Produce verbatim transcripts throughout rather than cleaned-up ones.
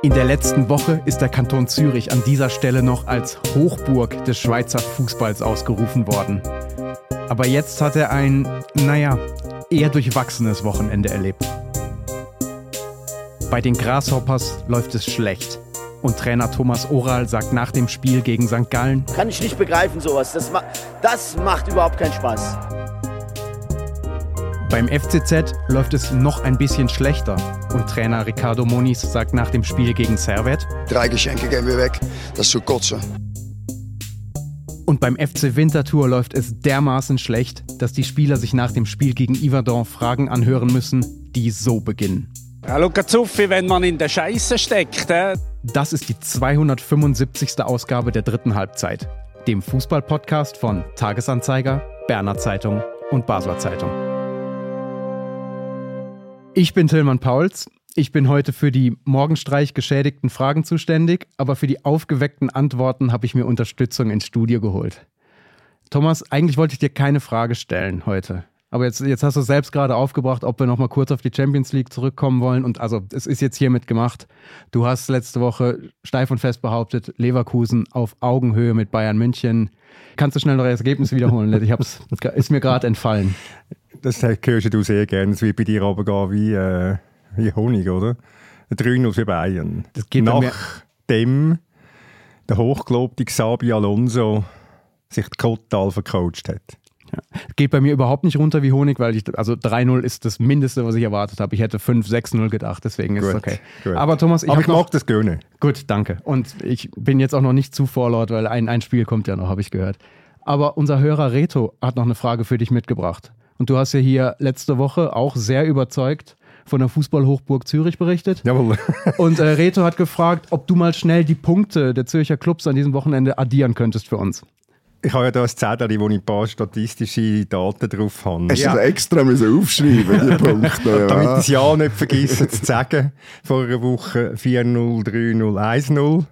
In der letzten Woche ist der Kanton Zürich an dieser Stelle noch als Hochburg des Schweizer Fußballs ausgerufen worden. Aber jetzt hat er ein, naja, eher durchwachsenes Wochenende erlebt. Bei den Grasshoppers läuft es schlecht. Und Trainer Thomas Oral sagt nach dem Spiel gegen Sankt Gallen: Kann ich nicht begreifen, sowas. Das, ma- das macht überhaupt keinen Spaß. Beim F C Z läuft es noch ein bisschen schlechter. Und Trainer Ricardo Moniz sagt nach dem Spiel gegen Servette: Drei Geschenke gehen wir weg. Das ist zu kotzen. Und beim F C Winterthur läuft es dermaßen schlecht, dass die Spieler sich nach dem Spiel gegen Yverdon Fragen anhören müssen, die so beginnen. Ja, Luca Zuffi, wenn man in der Scheiße steckt. Äh? Das ist die zweihundertfünfundsiebzigste Ausgabe der dritten Halbzeit, dem Fußball-Podcast von Tagesanzeiger, Berner Zeitung und Basler Zeitung. Ich bin Tillmann Pauls. Ich bin heute für die Morgenstreich geschädigten Fragen zuständig, aber für die aufgeweckten Antworten habe ich mir Unterstützung ins Studio geholt. Thomas, eigentlich wollte ich dir keine Frage stellen heute. Aber jetzt, jetzt hast du selbst gerade aufgebracht, ob wir noch mal kurz auf die Champions League zurückkommen wollen. Und also, es ist jetzt hiermit gemacht. Du hast letzte Woche steif und fest behauptet, Leverkusen auf Augenhöhe mit Bayern München. Kannst du schnell noch das Ergebnis wiederholen? Ich hab's, ist mir gerade entfallen. Das hörst du sehr gerne. Es wird bei dir runtergehen wie, äh, wie Honig, oder? drei null für Bayern. Das geht Nachdem der hochgelobte Xabi Alonso sich total vercoacht hat. Ja. Geht bei mir überhaupt nicht runter wie Honig, weil ich, also drei null ist das Mindeste, was ich erwartet habe. Ich hätte fünf sechs null gedacht, deswegen ist es okay. Gut. Aber Thomas, ich, Aber ich noch, mag das gerne. Gut, danke. Und ich bin jetzt auch noch nicht zu vorlaut, weil ein, ein Spiel kommt ja noch, habe ich gehört. Aber unser Hörer Reto hat noch eine Frage für dich mitgebracht. Und du hast ja hier letzte Woche auch sehr überzeugt von der Fußballhochburg Zürich berichtet. Jawohl. Und äh, Reto hat gefragt, ob du mal schnell die Punkte der Zürcher Clubs an diesem Wochenende addieren könntest für uns. Ich habe ja da ein Zettel, wo ich ein paar statistische Daten drauf habe. Hast du das extra müssen aufschreiben, die Punkte? Damit ich das Jahr nicht vergessen zu sagen. Vor einer Woche vier null, drei null, eins null.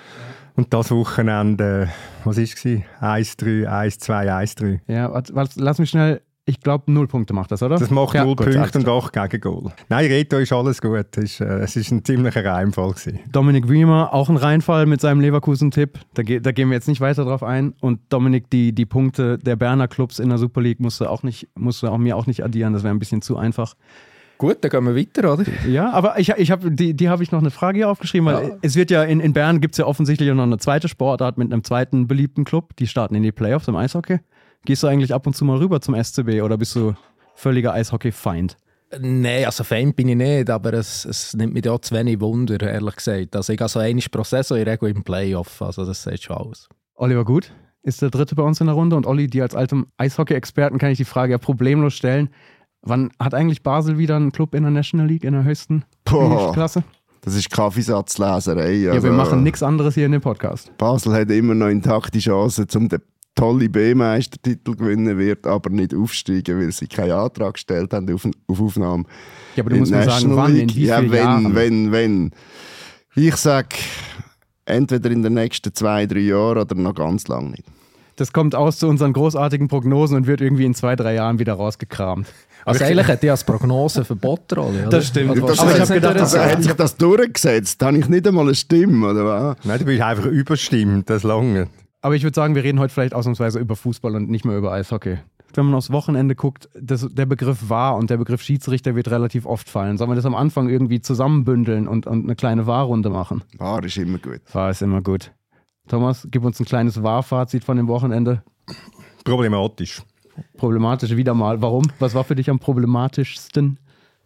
Und das Wochenende, was war es? eins drei, eins zwei, eins drei. Ja, warte, warte, lass mich schnell... Ich glaube, null Punkte macht das, oder? Das macht ja, null gut, Punkte und acht Gegengol. Nein, Reto ist alles gut. Es war äh, ein ziemlicher Reinfall gewesen. Dominik Wiemer, auch ein Reinfall mit seinem Leverkusen-Tipp. Da, ge- da gehen wir jetzt nicht weiter drauf ein. Und Dominik, die, die Punkte der Berner Clubs in der Super League musst du auch, nicht, musst du auch mir auch nicht addieren. Das wäre ein bisschen zu einfach. Gut, dann gehen wir weiter, oder? Ja, aber ich, ich hab, die, die habe ich noch eine Frage hier aufgeschrieben, weil ja. es wird ja in, in Bern gibt es ja offensichtlich noch eine zweite Sportart mit einem zweiten beliebten Club. Die starten in die Playoffs im Eishockey. Gehst du eigentlich ab und zu mal rüber zum S C B oder bist du völliger Eishockey-Feind? Nein, also Feind bin ich nicht, aber es, es nimmt mich auch zu wenig Wunder, ehrlich gesagt. Also ich gehe so einmal pro Saison in der Regel im Playoff, also das sagt schon alles. Oliver Gut ist der Dritte bei uns in der Runde und Olli, dir als altem Eishockey-Experten kann ich die Frage ja problemlos stellen. Wann hat eigentlich Basel wieder einen Club in der National League in der höchsten Boah, Klasse? Das ist Kaffeesatzleserei. Also, ja, wir machen nichts anderes hier in dem Podcast. Basel hat immer noch intakte Chancen, um den tolle B-Meistertitel gewinnen wird, aber nicht aufsteigen, weil sie keinen Antrag gestellt haben auf, auf Aufnahme. Ja, aber du musst mir sagen, wann, in wie ja, vielen wenn, Jahren? wenn, wenn. Ich sage, entweder in den nächsten zwei, drei Jahren oder noch ganz lange nicht. Das kommt aus zu unseren großartigen Prognosen und wird irgendwie in zwei, drei Jahren wieder rausgekramt. Also eigentlich hat die als Prognose verboten, oder? Das stimmt. Also, Das aber ich hat, habe gedacht, das, das hat sich das durchgesetzt? Habe ich nicht einmal eine Stimme, oder was? Nein, du bist einfach überstimmt, das lange. Aber ich würde sagen, wir reden heute vielleicht ausnahmsweise über Fußball und nicht mehr über Eishockey. Wenn man aufs Wochenende guckt, das, der Begriff V A R und der Begriff Schiedsrichter wird relativ oft fallen. Sollen wir das am Anfang irgendwie zusammenbündeln und, und eine kleine V A R-Runde machen? V A R ist immer gut. V A R ist immer gut. Thomas, gib uns ein kleines V A R-Fazit von dem Wochenende. Problematisch. Problematisch wieder mal. Warum? Was war für dich am problematischsten?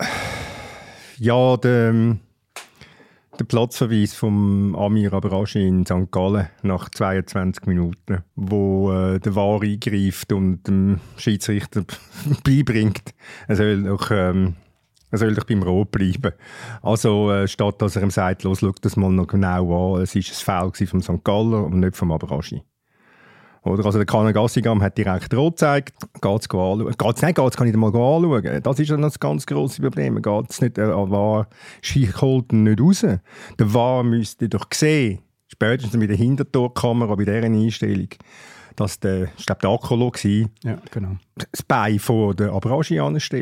Ja, der, der Platzverweis vom Amir Abrashi in Sankt Gallen nach zweiundzwanzig Minuten, wo äh, der V A R eingreift und dem Schiedsrichter beibringt, er soll doch, ähm, er soll doch beim Rot bleiben. Also äh, statt dass er ihm sagt, los, schau das mal noch genau an, es war ein Foul vom Sankt Galler und nicht vom Abrashi. Oder? Also der Kanan Gassigam hat direkt rot gezeigt. Geht's anschauen? Geht's nicht? Geht's kann ich mal anschauen? Das ist dann das ganz grosse Problem. Geht's nicht? Der V A R holt ihn nicht raus. Der V A R müsste doch sehen, spätestens mit der Hintertorkamera bei dieser Einstellung, dass der, ich glaube, der Akolo war, ja, genau. das Bein vor der Abrashi anstellt.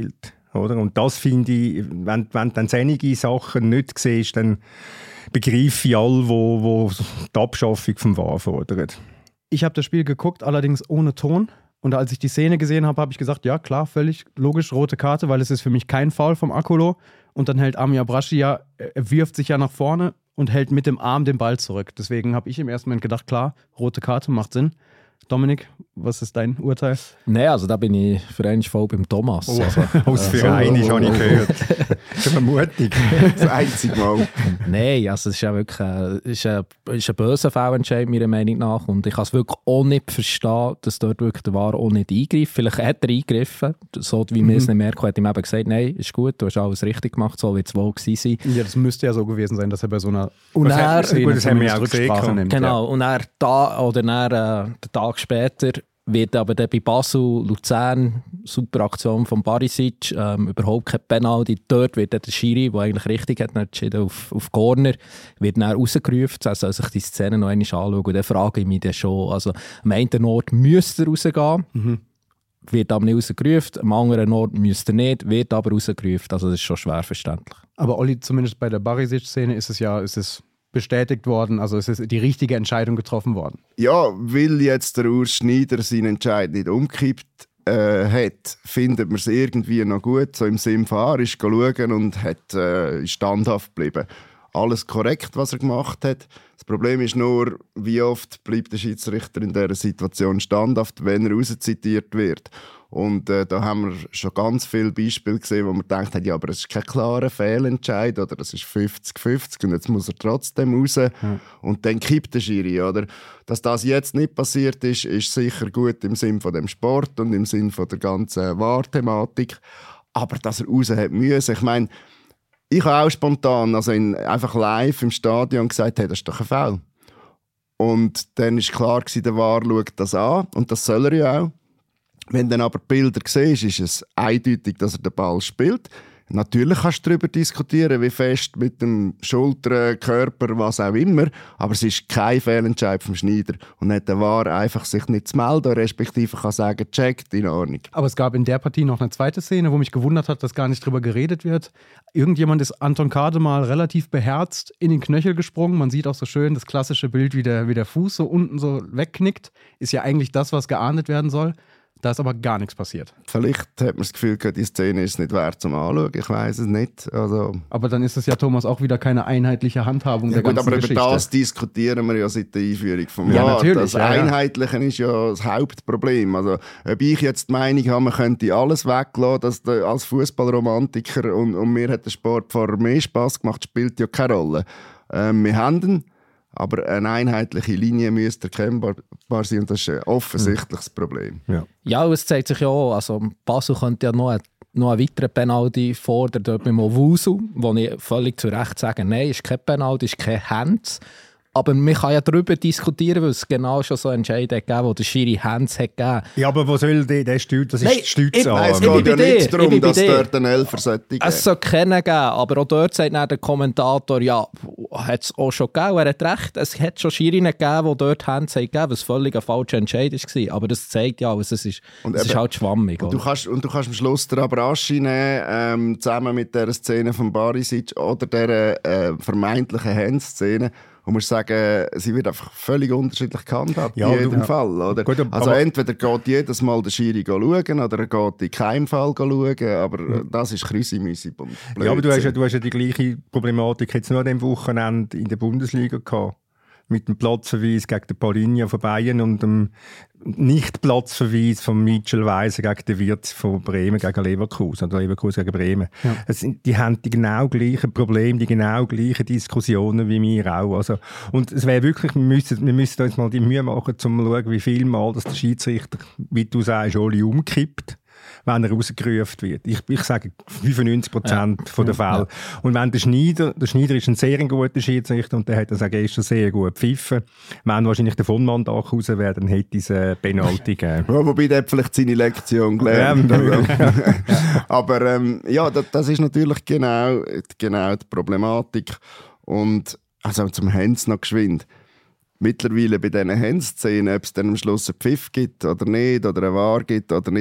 Oder? Und das finde ich, wenn, wenn du dann solche Sachen nicht siehst, dann begreife ich alle, wo, wo die Abschaffung vom V A R fordern. Ich habe das Spiel geguckt, allerdings ohne Ton. Und als ich die Szene gesehen habe, habe ich gesagt, ja klar, völlig logisch, rote Karte, weil es ist für mich kein Foul vom Akolo. Und dann hält Ami Abrashi ja, er wirft sich ja nach vorne und hält mit dem Arm den Ball zurück. Deswegen habe ich im ersten Moment gedacht, klar, rote Karte macht Sinn. Dominik, was ist dein Urteil? Nein, also da bin ich für einen voll beim Thomas. Oh, also, aus für äh, einen so, habe ich gehört. Das ist Vermutung. Das einzige Mal. Nein, also es ist ja wirklich äh, ist ein, ist ein böser Fehlentscheid meiner Meinung nach und ich kann es wirklich auch nicht verstehen, dass dort wirklich der V A R auch nicht eingreift. Vielleicht hat er eingegriffen, so wie wir es nicht merken, hat ihm eben gesagt, nein, ist gut, du hast alles richtig gemacht, so wie es wohl gewesen sein. Ja, das müsste ja so gewesen sein, dass er bei so einer Und er, Szene das haben wir ja auch Rücksprache gesehen. nimmt. genau, und er da oder dann, äh, den Tag später wird aber dann bei Basel, Luzern, super Aktion von Barisic, ähm, überhaupt kein Penalty. Dort wird dann der Schiri, der eigentlich richtig hat, entschieden auf, auf Corner, wird dann rausgerufen, er soll sich die Szene noch einmal anschauen. Und dann frage ich mich dann schon, also am einen Ort müsste er rausgehen, mhm. wird aber nicht rausgerufen, am anderen Ort müsste er nicht, wird aber rausgerufen. Also das ist schon schwer verständlich. Aber Olli, zumindest bei der Barisic-Szene ist es ja, ist es bestätigt worden, also es ist die richtige Entscheidung getroffen worden. Ja, weil jetzt der Urs Schneider seinen Entscheid nicht umgekippt äh, hat, findet man es irgendwie noch gut. So im Sinn von, er ist schauen und hat äh, standhaft geblieben. Alles korrekt, was er gemacht hat. Das Problem ist nur, wie oft bleibt der Schiedsrichter in dieser Situation standhaft, wenn er rauszitiert wird. Und äh, da haben wir schon ganz viele Beispiele gesehen, wo man gedacht hat, ja, aber es ist kein klarer Fehlentscheid oder es ist fünfzig fünfzig und jetzt muss er trotzdem raus. Ja. Und dann kippt der Schiri, oder? Dass das jetzt nicht passiert ist, ist sicher gut im Sinn von dem Sport und im Sinn von der ganzen V A R-Thematik. Aber dass er raus hat müssen, ich meine, ich habe auch spontan, also in, einfach live im Stadion gesagt, hey, das ist doch ein Foul. Und dann war klar, der V A R schaut das an und das soll er ja auch. Wenn du dann aber die Bilder siehst, ist es eindeutig, dass er den Ball spielt. Natürlich kannst du darüber diskutieren, wie fest mit dem Schultern, Körper, was auch immer. Aber es ist kein Fehlentscheid vom Schneider. Und hat der V A R einfach sich nicht zu melden, respektive kann sagen, checkt, in Ordnung. Aber es gab in der Partie noch eine zweite Szene, wo mich gewundert hat, dass gar nicht drüber geredet wird. Irgendjemand ist Anton Kade mal relativ beherzt in den Knöchel gesprungen. Man sieht auch so schön das klassische Bild, wie der, wie der Fuß so unten so wegknickt. Ist ja eigentlich das, was geahndet werden soll. Da ist aber gar nichts passiert. Vielleicht hat man das Gefühl, die Szene ist nicht wert zum Anschauen. Ich weiß es nicht. Also aber dann ist es ja, Thomas, auch wieder keine einheitliche Handhabung ja, der gut, ganzen aber Geschichte. über das diskutieren wir ja seit der Einführung vom ja, V A R. natürlich, Das ja, Einheitliche ja. ist ja das Hauptproblem. Also, ob ich jetzt die Meinung habe, man könnte alles weglassen, dass der, als Fußballromantiker und, und mir hat der Sport vorher mehr Spass gemacht, spielt ja keine Rolle. Ähm, wir haben ihn. Aber eine einheitliche Linie müsste erkennbar sein und das ist ein offensichtliches Problem. Ja, ja, es zeigt sich ja auch, also Basel könnte ja noch, ein, noch einen weiteren Penalty fordern, dort mit Owusu, wo ich völlig zu Recht sage, nein, ist kein Penalty, ist kein Hands. Aber man kann ja darüber diskutieren, weil es genau schon so Entscheidungen gegeben wo der Schiri Hands hat gegeben. Ja, aber wo soll der, der Stütz, das ist Nein, die Stütze ich- an. Nein, es Ich geht bin ja bei nicht dir, darum, ich bin dass bei dir. dort einen Elfer sollte geben. Es soll keinen geben, aber auch dort sagt dann der Kommentator, ja, hat es auch schon gegeben, er hat recht, es hat schon Schiri gegeben, die dort Hands haben gegeben, was völlig ein falscher Entscheid war. Aber das zeigt ja, es ist, Und es ist eben- halt schwammig. Und du, oder? kannst, und du kannst am Schluss den Abrashi nehmen, ähm, zusammen mit dieser Szene von Barisic oder dieser äh, vermeintlichen Handszene. Und musst sagen, sie wird einfach völlig unterschiedlich gehandhabt Ja, in jedem du- Fall. Oder? Gut, aber- also entweder geht jedes Mal der Schiri schauen oder er geht in keinem Fall schauen. Aber äh, das ist Krüsimüsi. Ja, aber du hast ja, du hast ja die gleiche Problematik jetzt nur an diesem Wochenende in der Bundesliga gehabt. Mit dem Platzverweis gegen den Paulinho von Bayern und dem Nicht-Platzverweis von Mitchell Weiser gegen den Wirtz von Bremen gegen Leverkusen oder Leverkusen gegen Bremen. Ja. Es sind, die haben die genau gleichen Probleme, die genau gleichen Diskussionen wie wir auch. Also, und es wäre wirklich, wir müssen, wir müssen uns mal die Mühe machen, um zu schauen, wie viel Mal dass der Schiedsrichter, wie du sagst, alle umkippt, wenn er rausgerufen wird. Ich, ich sage fünfundneunzig Prozent ja. der Fälle. Ja. Und wenn der Schneider, der Schneider ist ein sehr guter Schiedsrichter und der hat das auch gestern sehr gut gepfiffen. Wenn wahrscheinlich der von Mandach raus wäre, dann hätte es eine Penalty gegeben. Ja, wobei der hat vielleicht seine Lektion gelernt. Ja. Aber ähm, ja, das, das ist natürlich genau, genau die Problematik. Und also zum Hands noch geschwind. Mittlerweile bei diesen Hands-Szenen, ob es dann am Schluss einen Pfiff gibt oder nicht, oder eine V A R gibt oder nicht, ich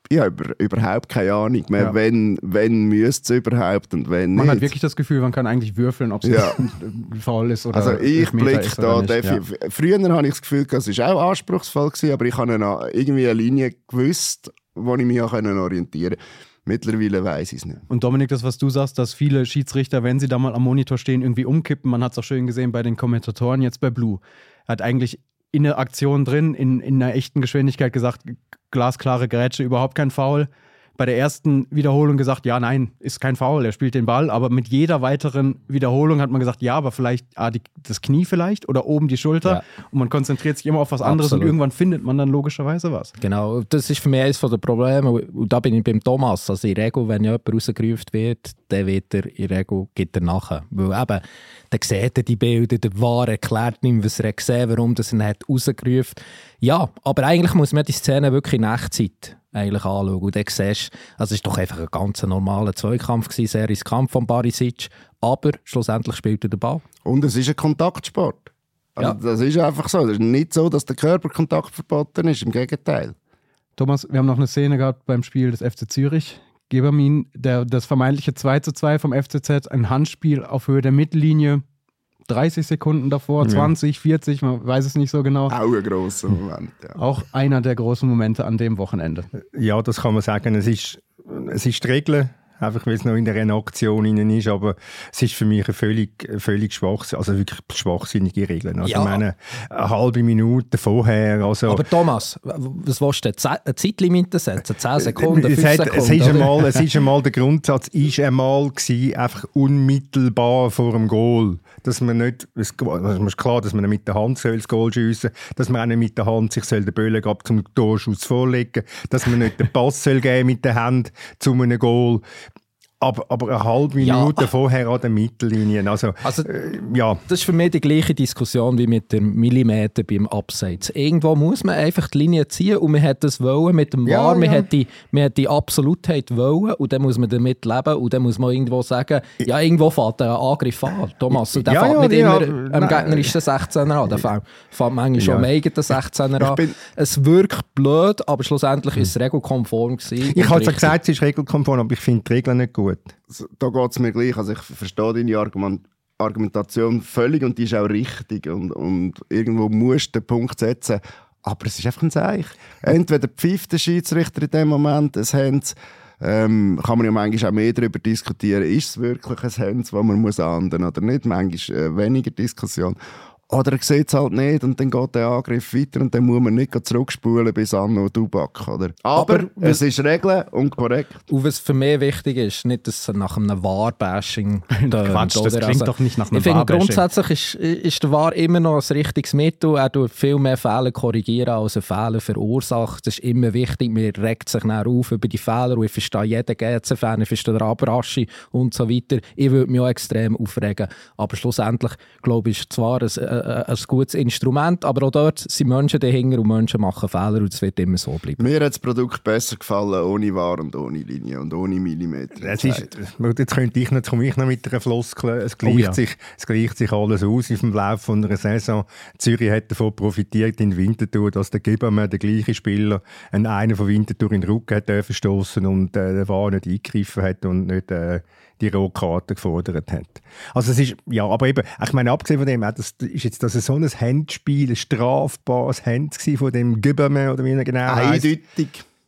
ich habe über, überhaupt keine Ahnung mehr, Ja. wenn, wenn müsste es überhaupt und wenn Man nicht. hat wirklich das Gefühl, man kann eigentlich würfeln, ob es Ja. faul ist oder Also ich Elfmeter blicke ist da oder nicht. Ja. definitiv. Früher habe ich das Gefühl, es war auch anspruchsvoll gewesen, aber ich habe eine, irgendwie eine Linie gewusst, wo ich mich auch orientieren konnte. Mittlerweile weiss ich es nicht. Und Dominik, das, was du sagst, dass viele Schiedsrichter, wenn sie da mal am Monitor stehen, irgendwie umkippen. Man hat es auch schön gesehen bei den Kommentatoren jetzt bei Blue. Er hat eigentlich in der Aktion drin, in, in einer echten Geschwindigkeit gesagt, glasklare Grätsche, überhaupt kein Foul. Bei der ersten Wiederholung gesagt, ja, nein, ist kein Foul, er spielt den Ball. Aber mit jeder weiteren Wiederholung hat man gesagt, ja, aber vielleicht ah, die, das Knie vielleicht oder oben die Schulter. Ja. Und man konzentriert sich immer auf was anderes Absolut. und irgendwann findet man dann logischerweise was. Genau, das ist für mich eines der Probleme. Und da bin ich beim Thomas. Also in der Regel, wenn jemand rausgerufen wird, dann wird er in der Regel geht er nachher. Weil eben, dann sieht er die Bilder, der V A R erklärt ihm, was er hat gesehen, warum das er hat rausgerufen. Ja, aber eigentlich muss man die Szene wirklich in Echtzeit eigentlich anschauen. Und dann siehst du, also es war doch einfach ein ganz normaler Zweikampf gewesen, sehr riskant von Barisic, aber schlussendlich spielt er den Ball. Und es ist ein Kontaktsport. Also Ja. Das ist einfach so. Es ist nicht so, dass der Körperkontakt verboten ist, im Gegenteil. Thomas, wir haben noch eine Szene gehabt beim Spiel des F C Zürich. Gebermin, der, das vermeintliche zwei zu zwei vom F C Z, ein Handspiel auf Höhe der Mittellinie, dreißig Sekunden davor, zwanzig, vierzig, man weiß es nicht so genau. Auch ein grosser Moment. Ja. Auch einer der großen Momente an dem Wochenende. Ja, das kann man sagen. Es ist, es ist die Regel, einfach weil es noch in der Aktion innen ist, aber es ist für mich eine völlig, völlig schwachs, also wirklich schwachsinnige Regeln. Also Ja. ich meine, eine halbe Minute vorher, also... Aber Thomas, was willst du denn? Ze- Eine Zeitlimite setzen? zehn Sekunden, fünf es, hat, Sekunden? es, ist oder? einmal, es ist einmal, der Grundsatz ist einmal gewesen, einfach unmittelbar vor dem Goal. Dass man nicht, es ist klar, dass man nicht mit der Hand soll das Goal schiessen soll, dass man auch nicht mit der Hand sich soll den Böllen gerade zum Torschuss vorlegen soll, dass man nicht den Pass soll geben mit der Hand zu einem Goal. Aber, aber eine halbe Minute Ja. vorher an der Mittellinie. Also, Also, äh, ja. Das ist für mich die gleiche Diskussion wie mit dem Millimeter beim Abseits. Irgendwo muss man einfach die Linie ziehen und man hat das wollen mit dem V A R, Ja, man, ja. hat die, man hat die Absolutheit wollen und dann muss man damit leben und dann muss man irgendwo sagen, ja, irgendwo fängt der Angriff an, Thomas. Und der Ja, fängt ja, nicht ja, immer nein. am gegnerischen sechzehner an, der fängt, fängt manchmal schon Ja. am eigenen sechzehner an. bin- Es wirkt blöd, aber schlussendlich ist es regelkonform gewesen. Ich und habe zwar richtig. gesagt, es ist regelkonform, aber ich finde die Regeln nicht gut. Da geht es mir gleich. Also ich verstehe deine Argument Argumentation völlig und die ist auch richtig. Und, und irgendwo musst du den Punkt setzen. Aber es ist einfach ein Zeichen. Entweder pfeift der Schiedsrichter in dem Moment ein Hands, ähm, kann man ja manchmal auch mehr darüber diskutieren, ist es wirklich ein Hands, das man muss ahnden oder nicht. Manchmal äh, weniger Diskussion. Oder er sieht es halt nicht und dann geht der Angriff weiter und dann muss man nicht zurückspulen bis Anno Dubak. Oder? Aber, Aber es ist Regeln und korrekt. Und was für mich wichtig ist, nicht, dass es nach einem V A R-Bashing tönt. Quatsch, das oder? klingt doch nicht nach einem Ich finde, V A R-Bashing. grundsätzlich ist, ist der V A R immer noch ein richtiges Mittel. Er tut viel mehr Fehler korrigieren, als er Fehler verursacht. Das ist immer wichtig. Man regt sich dann auf über die Fehler und ich verstehe jeden G C-Fan, ich verstehe den Abraschi und so weiter. Ich würde mich auch extrem aufregen. Aber schlussendlich, glaube ich, ist zwar ein, ein, ein gutes Instrument, aber auch dort sind Menschen dahinter und Menschen machen Fehler und es wird immer so bleiben. Mir hat das Produkt besser gefallen, ohne V A R und ohne Linie und ohne Millimeter. Es ist, jetzt könnte ich noch, komme ich noch mit einer Floskel. Es gleicht, Oh ja. sich, es gleicht sich alles aus im Laufe von einer Saison. Zürich hat davon profitiert in Winterthur, dass der Gebermann, der gleiche Spieler, einen, einen von Winterthur in den Rücken hat dürfen stossen und äh, der V A R nicht eingegriffen hat und nicht äh, die Rotkarte gefordert hat. Also es ist, ja, aber eben, ich meine, abgesehen von dem, auch das, ist jetzt das so ein Handspiel, ein strafbares Hand gewesen von dem Gebermann, oder wie er genau heisst? Eindeutig.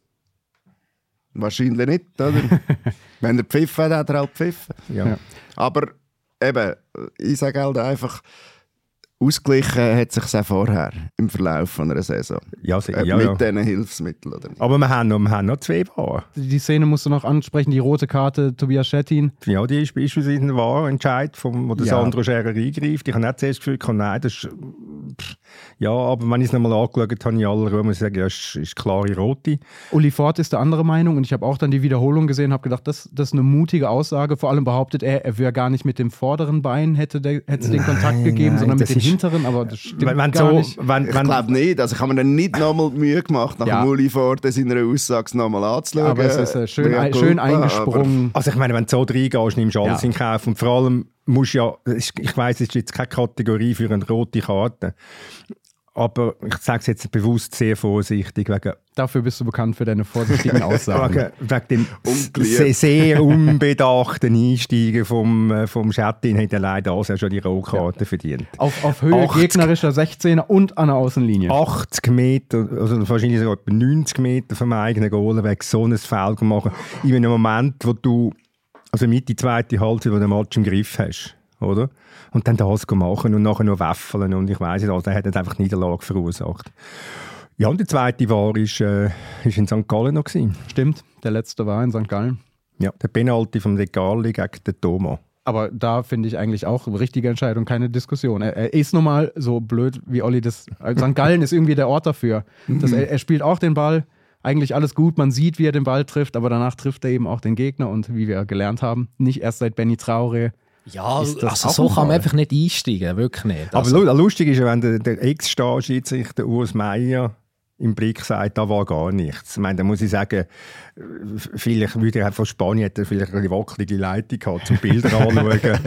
Wahrscheinlich nicht, oder? Wenn er pfiffen hat, hat er halt pfiffen. Ja. Ja. Aber eben, ich sage halt einfach, ausgeglichen hat sich auch vorher im Verlauf von einer Saison. Ja, sie- Äh, ja, mit ja. diesen Hilfsmitteln, oder nicht? Aber wir haben noch, wir haben noch zwei V A R. Die Szene musst du noch ansprechen, die rote Karte Tobias Schettin. Ja, die ist beispielsweise ein wahrer Entscheid, vom, wo der Ja. Sandro Scherer eingreift. Ich habe nicht zuerst das Gefühl, nein, das ist, pff, ja, aber wenn ich es nochmal angeschaut habe, habe ich aller Ruhe, muss ich sagen, ja, es ist, ist klare Rote. Uli Ford ist der andere Meinung und ich habe auch dann die Wiederholung gesehen und habe gedacht, das, das ist eine mutige Aussage. Vor allem behauptet er, er wäre gar nicht mit dem vorderen Bein, hätte, der, hätte es den Kontakt gegeben, nein, sondern mit das dem ist- hinteren, aber das stimmt Wenn, wenn gar so, nicht. wenn, Ich wenn, glaube nicht. Also ich habe mir dann nicht nochmal die Mühe gemacht, nach Ja. dem Uli Ford seiner Aussage nochmal anzuschauen. Aber es ist äh, schön, Mea ein, culpa, schön aber- eingesprungen. also ich meine, wenn du so reingehst, nimmst du alles Ja. in Kauf. Und vor allem musst du ja, ich weiss, es ist jetzt keine Kategorie für eine rote Karte, aber ich sage es jetzt bewusst sehr vorsichtig, wegen, Dafür bist du bekannt für deine vorsichtigen Aussagen. wegen, wegen dem sehr, sehr unbedachten Einsteigen vom, äh, vom Schettin hat er leider auch schon die Rotkarte ja. verdient. Auf, auf Höhe achtzig gegnerischer sechzehner und an der Außenlinie. achtzig Meter, also wahrscheinlich sogar etwa neunzig Meter vom eigenen Goal weg, so ein Foul machen. In einem Moment, wo du, also mit die zweite Halbzeit, wo du den Match im Griff hast, oder? Und dann das machen und nachher noch wäffeln und ich weiss nicht, also, er hat einfach Niederlage verursacht. Ja, und der zweite war ist, äh, ist in Sankt Gallen noch gewesen. Stimmt, der letzte war in Sankt Gallen. Ja, der Penalty vom De Garli gegen den Thomas. Aber da finde ich eigentlich auch eine richtige Entscheidung, keine Diskussion. Er, er ist nun mal so blöd, wie Olli das... Also Sankt Gallen ist irgendwie der Ort dafür. Das, er, er spielt auch den Ball, eigentlich alles gut, man sieht, wie er den Ball trifft, aber danach trifft er eben auch den Gegner und wie wir gelernt haben, nicht erst seit Benny Traoré. Ja, also so kann man einfach nicht einsteigen, wirklich nicht. Also. Aber lustig ist ja, wenn der, der Ex-Star-Schiedsrichter Urs Meier im Blick sagt, da war gar nichts. Ich meine, da muss ich sagen, vielleicht würde er von Spanien hätte er vielleicht eine wackelige Leitung gehabt, zum Bilder anschauen.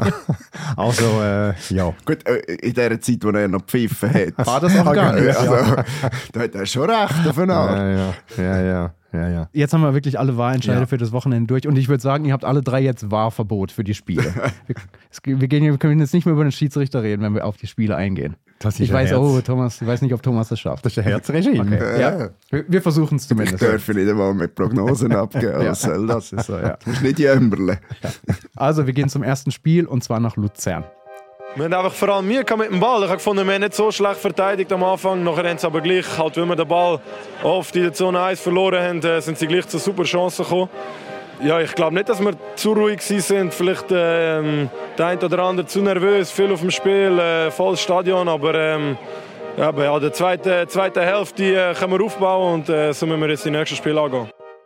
Also, äh, ja. Gut, in der Zeit, wo er noch gepfiffen hat. War das auch gar nicht. Also, ja. Da hat er schon recht aufeinander. Ja, ja, ja, ja. Ja, ja. Jetzt haben wir wirklich alle Wahlentscheide Ja. für das Wochenende durch und ich würde sagen, ihr habt alle drei jetzt Wahlverbot für die Spiele. wir, es, wir, gehen, wir können jetzt nicht mehr über den Schiedsrichter reden, wenn wir auf die Spiele eingehen. Das ist Ich ein weiß, Herz. oh, Thomas, ich weiß nicht, ob Thomas das schafft. Das ist ein Herzregime. Okay. Ja. Wir, wir versuchen es Ich zumindest. darf nicht einmal mit Prognosen abgeben. Ja. Was soll das? Das ist so, ja. Du musst nicht jämmerle. Also, wir gehen zum ersten Spiel und zwar nach Luzern. Wir haben einfach vor allem Mühe mit dem Ball. Ich habe gefunden, wir haben nicht so schlecht verteidigt am Anfang. Nachher haben sie aber gleich, halt, wenn wir den Ball oft in der Zone eins verloren haben, äh, sind sie gleich zu super Chancen gekommen. Ja, ich glaube nicht, dass wir zu ruhig sind. Vielleicht ähm, der eine oder andere zu nervös, viel auf dem Spiel, äh, volles Stadion. Aber ähm, ja, aber ja, die zweite, zweite Hälfte äh, können wir aufbauen und äh, so müssen wir jetzt die nächsten Spiele angehen.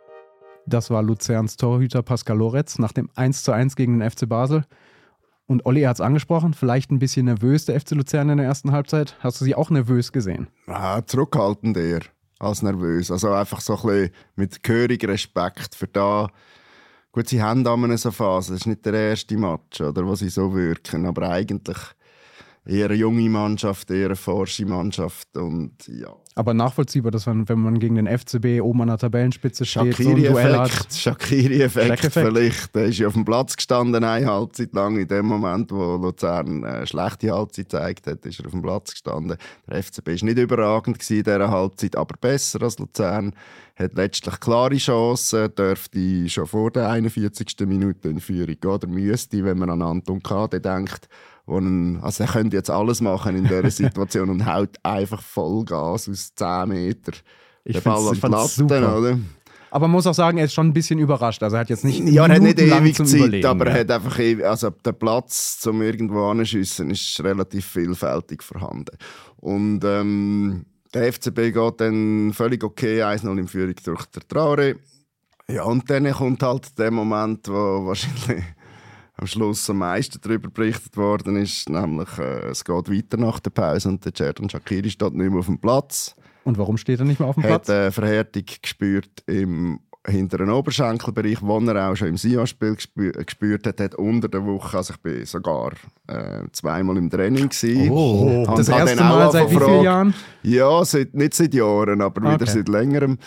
Das war Luzerns Torhüter Pascal Loretz nach dem eins zu eins gegen den F C Basel. Und Olli hat es angesprochen, vielleicht ein bisschen nervös der F C Luzern in der ersten Halbzeit. Hast du sie auch nervös gesehen? Ah, zurückhaltend eher als nervös. Also einfach so ein bisschen mit gehörigem Respekt für da. Gut, sie haben auch eine so Phase. Das ist nicht der erste Match, oder, wo sie so wirken. Aber eigentlich eher eine junge Mannschaft, eher eine forsche Mannschaft. Und ja. Aber nachvollziehbar, dass man, wenn man gegen den F C B oben an der Tabellenspitze steht, so ein Duell hat. Shaqiri-Effekt vielleicht. Der ist ja auf dem Platz gestanden eine Halbzeit lang. In dem Moment, wo Luzern eine schlechte Halbzeit gezeigt hat, ist er auf dem Platz gestanden. Der F C B war nicht überragend in dieser Halbzeit, aber besser als Luzern. Hat letztlich klare Chancen, dürfte schon vor der einundvierzigsten Minute in Führung gehen. Oder müsste, wenn man an Anton Kade denkt. Wo ein, also er könnte jetzt alles machen in dieser Situation und haut einfach Vollgas aus zehn Metern. Ich den Ball an die Latte, super. oder? Aber man muss auch sagen, er ist schon ein bisschen überrascht. Also er hat jetzt nicht Ja, er hat nicht minutenlang ewig zum Zeit, Überlegen, aber ja. er hat einfach ewig, also der Platz zum irgendwo anschiessen ist relativ vielfältig vorhanden. Und ähm, der F C B geht dann völlig okay eins null in Führung durch den Traoré. Ja, und dann kommt halt der Moment, wo wahrscheinlich am Schluss am meisten darüber berichtet worden ist, nämlich äh, es geht weiter nach der Pause und der Xherdan Shaqiri steht nicht mehr auf dem Platz. Und warum steht er nicht mehr auf dem Hat Platz? eine Verhärtung gespürt im hinteren Oberschenkelbereich, wo er auch schon im Sion-Spiel gespü- gespürt hat, hat unter der Woche, also ich bin sogar äh, zweimal im Training gewesen. Oh, Und das habe erste dann auch Mal seit wie gefragt- vielen Jahren? Ja, seit, nicht seit Jahren, aber Okay. wieder seit längerem.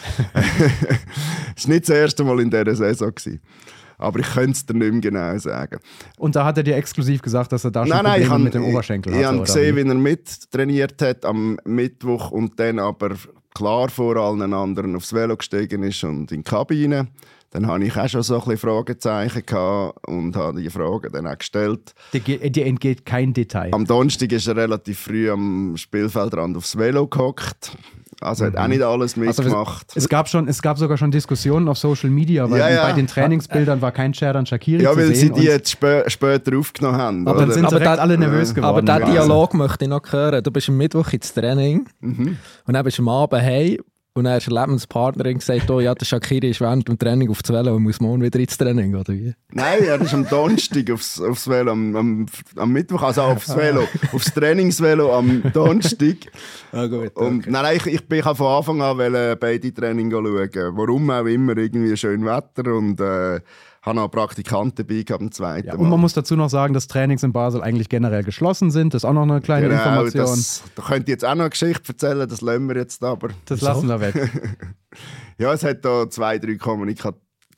Es war nicht das erste Mal in dieser Saison gewesen. Aber ich könnte es dir nicht mehr genau sagen. Und da hat er dir exklusiv gesagt, dass er da schon Nein, nein, Probleme ich habe mit dem Oberschenkel ich, hatte? ich habe oder gesehen, wie? wie er mittrainiert hat am Mittwoch und dann aber klar vor allen anderen aufs Velo gestiegen ist und in die Kabine. Dann hatte ich auch schon so ein bisschen Fragezeichen gehabt und habe die Fragen dann auch gestellt. Dir, ge- dir entgeht kein Detail. Am Donnerstag ist er relativ früh am Spielfeldrand aufs Velo gehockt. Also hat auch nicht alles Also mitgemacht. es, es, gab schon, es gab sogar schon Diskussionen auf Social Media, weil Ja, ja. bei den Trainingsbildern war kein Xherdan Shaqiri ja, zu weil sie sehen. die und jetzt spä später aufgenommen haben. dann oder? sind Aber direkt da- alle nervös geworden. Aber diesen Ja. Dialog möchte ich noch hören. Du bist am Mittwoch ins Training und dann bist du am Abend heim und dann hast du eine Lebenspartnerin gesagt, oh ja, der Shaqiri ist während dem Training auf das Velo und muss morgen wieder ins Training, oder wie? Nein, er ist am Donnerstag aufs, aufs Velo, am, am, am Mittwoch, also aufs Velo, aufs Trainingsvelo am Donnerstag. Ah, gut, Und, nein, nein, ich, ich bin ich habe von Anfang an wollte beide Training schauen. Warum auch immer, irgendwie schön Wetter und äh, habe noch einen Praktikanten dabei gehabt am zweiten Ja, Mal. und man muss dazu noch sagen, dass Trainings in Basel eigentlich generell geschlossen sind. Das ist auch noch eine kleine genau, Information. Das, da könnt ihr jetzt auch noch eine Geschichte erzählen, das lassen wir jetzt aber. Das lassen wir weg. Ja, es hat da zwei, drei Kommunika-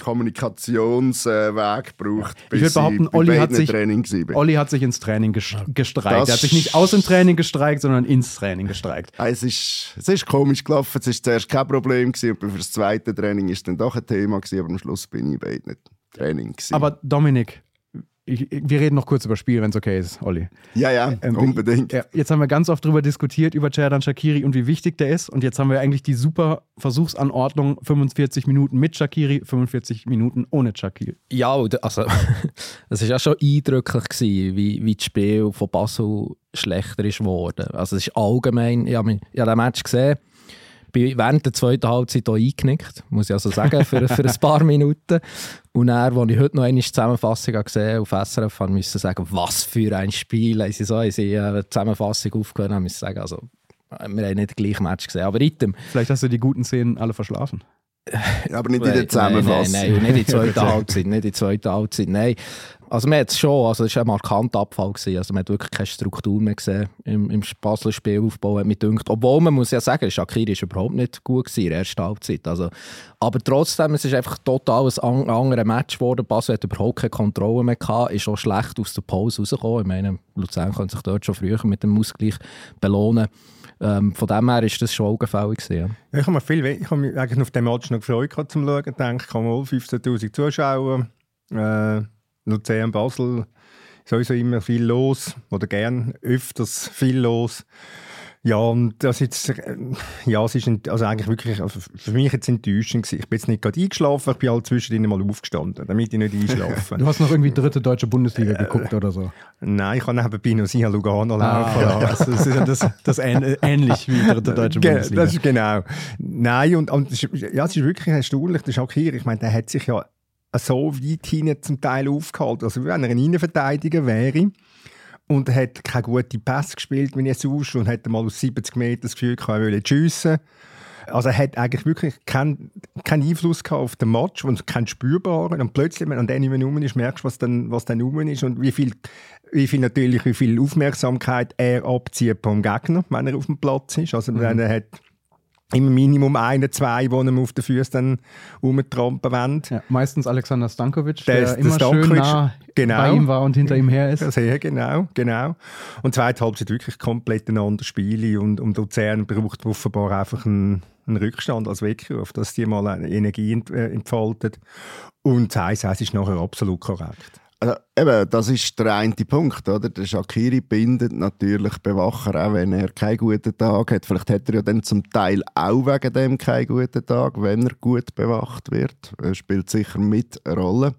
Kommunikationswege gebraucht, Ich bis würde behaupten, ich bei Olli hat, beiden sich, Training war. Olli hat sich ins Training ges- gestreikt. Das- Er hat sich nicht aus dem Training gestreikt, sondern ins Training gestreikt. Ah, Es ist, es ist komisch gelaufen. Es war zuerst kein Problem gewesen, und für das zweite Training war es dann doch ein Thema gewesen, aber am Schluss bin ich bei nicht Training gewesen. Aber Dominik, ich, wir reden noch kurz über das Spiel, wenn es okay ist, Olli. ja, ja, Ähm, unbedingt. Ja, jetzt haben wir ganz oft darüber diskutiert, über Xherdan Shaqiri und wie wichtig der ist. Und jetzt haben wir eigentlich die super Versuchsanordnung: fünfundvierzig Minuten mit Shaqiri, fünfundvierzig Minuten ohne Shaqiri. Ja, und also, es war ja schon eindrücklich, gewesen, wie, wie das Spiel von Basel schlechter ist geworden. Also es ist allgemein, ich habe ich habe den Match gesehen, bin während der zweiten Halbzeit auch eingenickt, muss ich also sagen, für, für ein paar Minuten. Und dann, als ich heute noch eine Zusammenfassung gesehen habe auf S R F, musste ich sagen, was für ein Spiel. Haben sie so haben sie eine Zusammenfassung aufgehört, haben ich sagen, also, wir haben nicht den gleichen Match gesehen. Aber item. Vielleicht hast du die guten Szenen alle verschlafen. Aber nicht in der Zusammenfassung. Nein, nein, nein, nicht in der zweiten Halbzeit, nicht in der zweiten Halbzeit, nein. Also man hat es schon, also es war ein markanter Abfall gewesen. Also man hat wirklich keine Struktur mehr gesehen im, im Basler Spielaufbau, hat mich gedacht. Obwohl man muss ja sagen, Shaqiri war überhaupt nicht gut gewesen in der ersten Halbzeit. Also, aber trotzdem, es ist einfach total ein anderes Match geworden. Basel hat überhaupt keine Kontrolle mehr gehabt, ist auch schlecht aus der Pause rausgekommen. Ich meine, Luzern kann sich dort schon früher mit dem Ausgleich belohnen. Ähm, von dem her war das schon augenfällig gewesen, ja. Ich habe mir viel, ich habe mich eigentlich auf den Match noch gefreut zum Schauen. Ich denke, ich habe fünfzehntausend Zuschauer. Äh, Luzern, Basel, sowieso immer viel los. Oder gern öfters viel los. Ja, und das jetzt, äh, ja, es ist ent- also eigentlich wirklich, also für mich jetzt enttäuschend gewesen. Ich bin jetzt nicht gerade eingeschlafen, ich bin halt zwischendrin mal aufgestanden, damit ich nicht einschlafe. Du hast noch irgendwie dritte deutsche Bundesliga geguckt oder so. Nein, ich kann nebenbei noch Sia Lugano Ah, laufen. ja, das ist ja das, das ähn, ähnlich wie dritte deutsche Ge- Bundesliga. Das ist genau. Nein, und, und es ist, ja, es ist wirklich erstaunlich, der Shaqiri, ich meine, der hat sich ja so weit hinten zum Teil aufgehalten, also wenn er ein Innenverteidiger wäre und er hat keine gute Pässe gespielt, wie Jesus, und hat mal aus siebzig Metern das Gefühl gehabt, er wolle schiessen. Also er hat eigentlich wirklich keinen kein Einfluss gehabt auf den Match und keinen spürbaren. Und plötzlich, wenn er nicht mehr rum ist, merkst du, was dann, was dann rum ist und wie viel, wie viel natürlich, wie viel Aufmerksamkeit er abzieht vom Gegner, wenn er auf dem Platz ist. Also mhm. er hat immer Minimum ein, zwei, die ihm auf den Füßen dann rumtrampen wollen. Ja, meistens Alexander Stankovic, Der der, ist- der immer Stankovic, schön nah genau. bei ihm war und hinter ihm her ist. Sehr genau, genau. Und zweite Halbzeit wirklich komplett ein anderes Spiel und, und Luzern braucht offenbar einfach einen, einen Rückstand als Weckruf, dass die mal eine Energie ent, äh, entfaltet. Und das eins eins ist nachher absolut korrekt. Also, eben, das ist der eine Punkt, oder? Der Shaqiri bindet natürlich Bewacher, auch wenn er keinen guten Tag hat. Vielleicht hat er ja dann zum Teil auch wegen dem keinen guten Tag, wenn er gut bewacht wird. Er spielt sicher mit eine Rolle.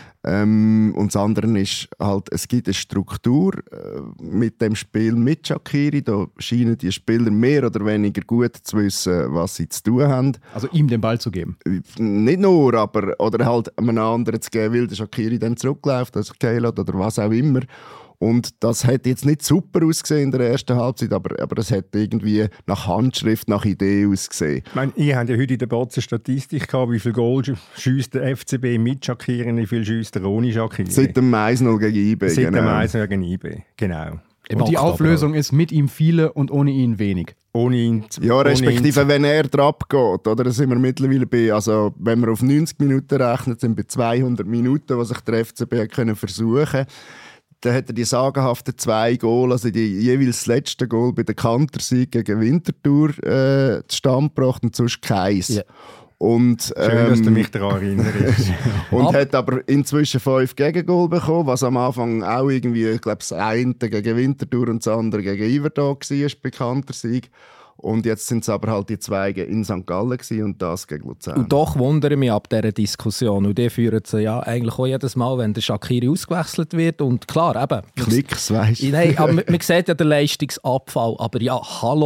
Ähm, und das andere ist halt, es gibt eine Struktur äh, mit dem Spiel mit Shaqiri. Da scheinen die Spieler mehr oder weniger gut zu wissen, was sie zu tun haben. Also ihm den Ball zu geben. Nicht nur, aber oder halt einem anderen zu geben, weil der Shaqiri dann zurückläuft, also Keylot oder was auch immer. Und das hat jetzt nicht super ausgesehen in der ersten Halbzeit, aber, aber es hat irgendwie nach Handschrift, nach Idee ausgesehen. Ich meine, ihr habt ja heute in der Batze Statistik gehabt, wie viel Goal schiesst der F C B mit Shaqiri und wie viel schiesst er ohne Shaqiri. Seit dem eins null gegen I B. Seit genau. dem eins null gegen I B, genau. Im Und die Oktober. Auflösung ist mit ihm viele und ohne ihn wenig. Ohne ihn zu, Ja, ohne ihn respektive, zu- wenn er drauf geht, oder? Da sind wir mittlerweile bei, also wenn wir auf neunzig Minuten rechnen, sind wir bei zweihundert Minuten, was sich der F C B hat können versuchen. Dann hat er die sagenhaften zwei Goal, also die jeweils das letzte Goal bei der Kantersieg gegen Winterthur äh, zustande gebracht und sonst keins. Ja. Und, ähm, Schön, dass du mich daran erinnerst. und Aber- hat aber inzwischen fünf Gegengol bekommen, was am Anfang auch irgendwie, ich glaube, das eine gegen Winterthur und das andere gegen Iverdon war, bekannter Sieg. Und jetzt sind es aber halt die zwei in Sankt Gallen gewesen und das gegen Luzern. Und doch wundere ich mich ab dieser Diskussion. Und die führen sie ja eigentlich auch jedes Mal, wenn der Shaqiri ausgewechselt wird. Und klar, eben. Knicks, weisst du? Nein, aber man, man sieht ja den Leistungsabfall. Aber ja, hallo.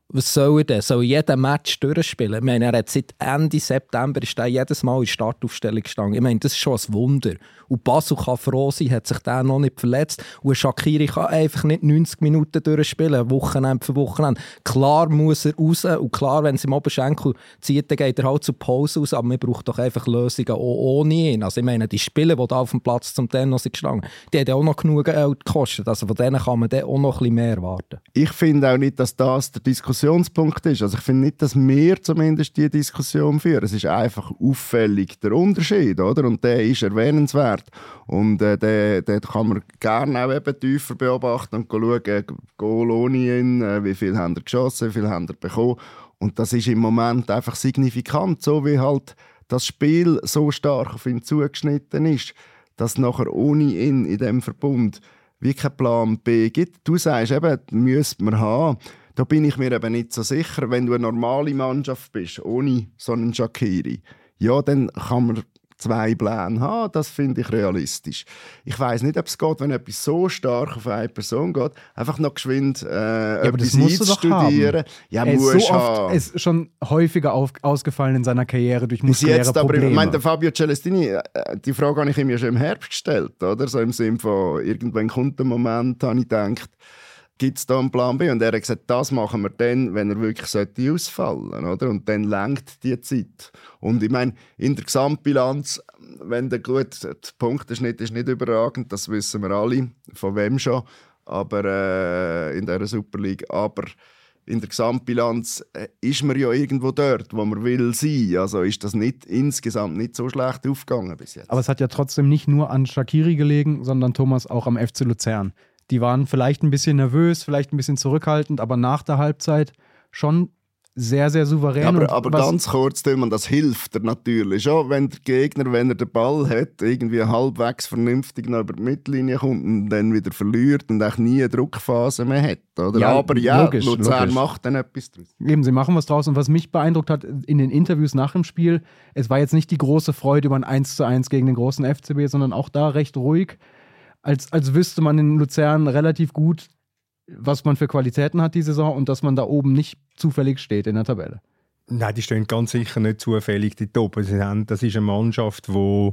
Was soll er denn? Soll er jeden Match durchspielen? Ich meine, er hat seit Ende September ist er jedes Mal in der Startaufstellung gestanden. Ich meine, das ist schon ein Wunder. Und Basel kann froh sein, hat sich der noch nicht verletzt. Und Shaqiri kann einfach nicht neunzig Minuten durchspielen, Wochenende für Wochenende. Klar muss er raus und klar, wenn es im Oberschenkel zieht, dann geht er halt zur Pause raus. Aber man braucht doch einfach Lösungen auch ohne ihn. Also ich meine, die Spieler, die da auf dem Platz zum Tennis sind gestanden, die haben auch noch genug Geld gekostet. Also von denen kann man dann auch noch ein bisschen mehr erwarten. Ich finde auch nicht, dass das der Diskussionspunkt ist. Also ich finde nicht, dass wir zumindest diese Diskussion führen. Es ist einfach auffällig der Unterschied, oder? Und der ist erwähnenswert. Und äh, den, den kann man gerne auch eben tiefer beobachten und schauen, äh, Goal ohne ihn, äh, wie viel haben er geschossen, wie viel haben er bekommen. Und das ist im Moment einfach signifikant, so wie halt das Spiel so stark auf ihn zugeschnitten ist, dass nachher ohne ihn in diesem Verbund wie kein Plan B gibt. Du sagst eben, müsste man haben. Da bin ich mir eben nicht so sicher. Wenn du eine normale Mannschaft bist, ohne so einen Shaqiri, ja, dann kann man zwei Pläne haben. Das finde ich realistisch. Ich weiss nicht, ob es geht, wenn etwas so stark auf eine Person geht, einfach noch geschwind äh, ja, etwas einzustudieren. Ja, er muss ist so oft, haben. ist schon häufiger auf, ausgefallen in seiner Karriere durch Bis muskuläre jetzt, aber Probleme. ich meine, der Fabio Celestini, die Frage habe ich ihm ja schon im Herbst gestellt, oder? So im Sinne von, irgendwann kommt der Moment, habe ich gedacht, gibt es da einen Plan B? Und er hat gesagt, das machen wir dann, wenn er wirklich sollte ausfallen, oder? Und dann lenkt die Zeit. Und ich meine, in der Gesamtbilanz, wenn der gut, der Punkteschnitt ist nicht überragend, das wissen wir alle, von wem schon, aber äh, in dieser Super League, aber in der Gesamtbilanz äh, ist man ja irgendwo dort, wo man will sein. Also ist das nicht insgesamt nicht so schlecht aufgegangen bis jetzt. Aber es hat ja trotzdem nicht nur an Shaqiri gelegen, sondern Thomas auch am F C Luzern. Die waren vielleicht ein bisschen nervös, vielleicht ein bisschen zurückhaltend, aber nach der Halbzeit schon sehr, sehr souverän. Ja, aber und aber was, ganz kurz, Tillmann, das hilft dir natürlich schon, wenn der Gegner, wenn er den Ball hat, irgendwie halbwegs vernünftig noch über die Mittellinie kommt und dann wieder verliert und auch nie eine Druckphase mehr hat. Oder? Ja, aber ja, logisch, Luzern logisch. macht dann etwas draus. Eben, sie machen was draus. Und was mich beeindruckt hat in den Interviews nach dem Spiel, es war jetzt nicht die große Freude über ein eins zu eins gegen den großen F C B, sondern auch da recht ruhig. Als, als wüsste man in Luzern relativ gut, was man für Qualitäten hat die Saison und dass man da oben nicht zufällig steht in der Tabelle. Nein, die stehen ganz sicher nicht zufällig dort oben. Sie haben, das ist eine Mannschaft, die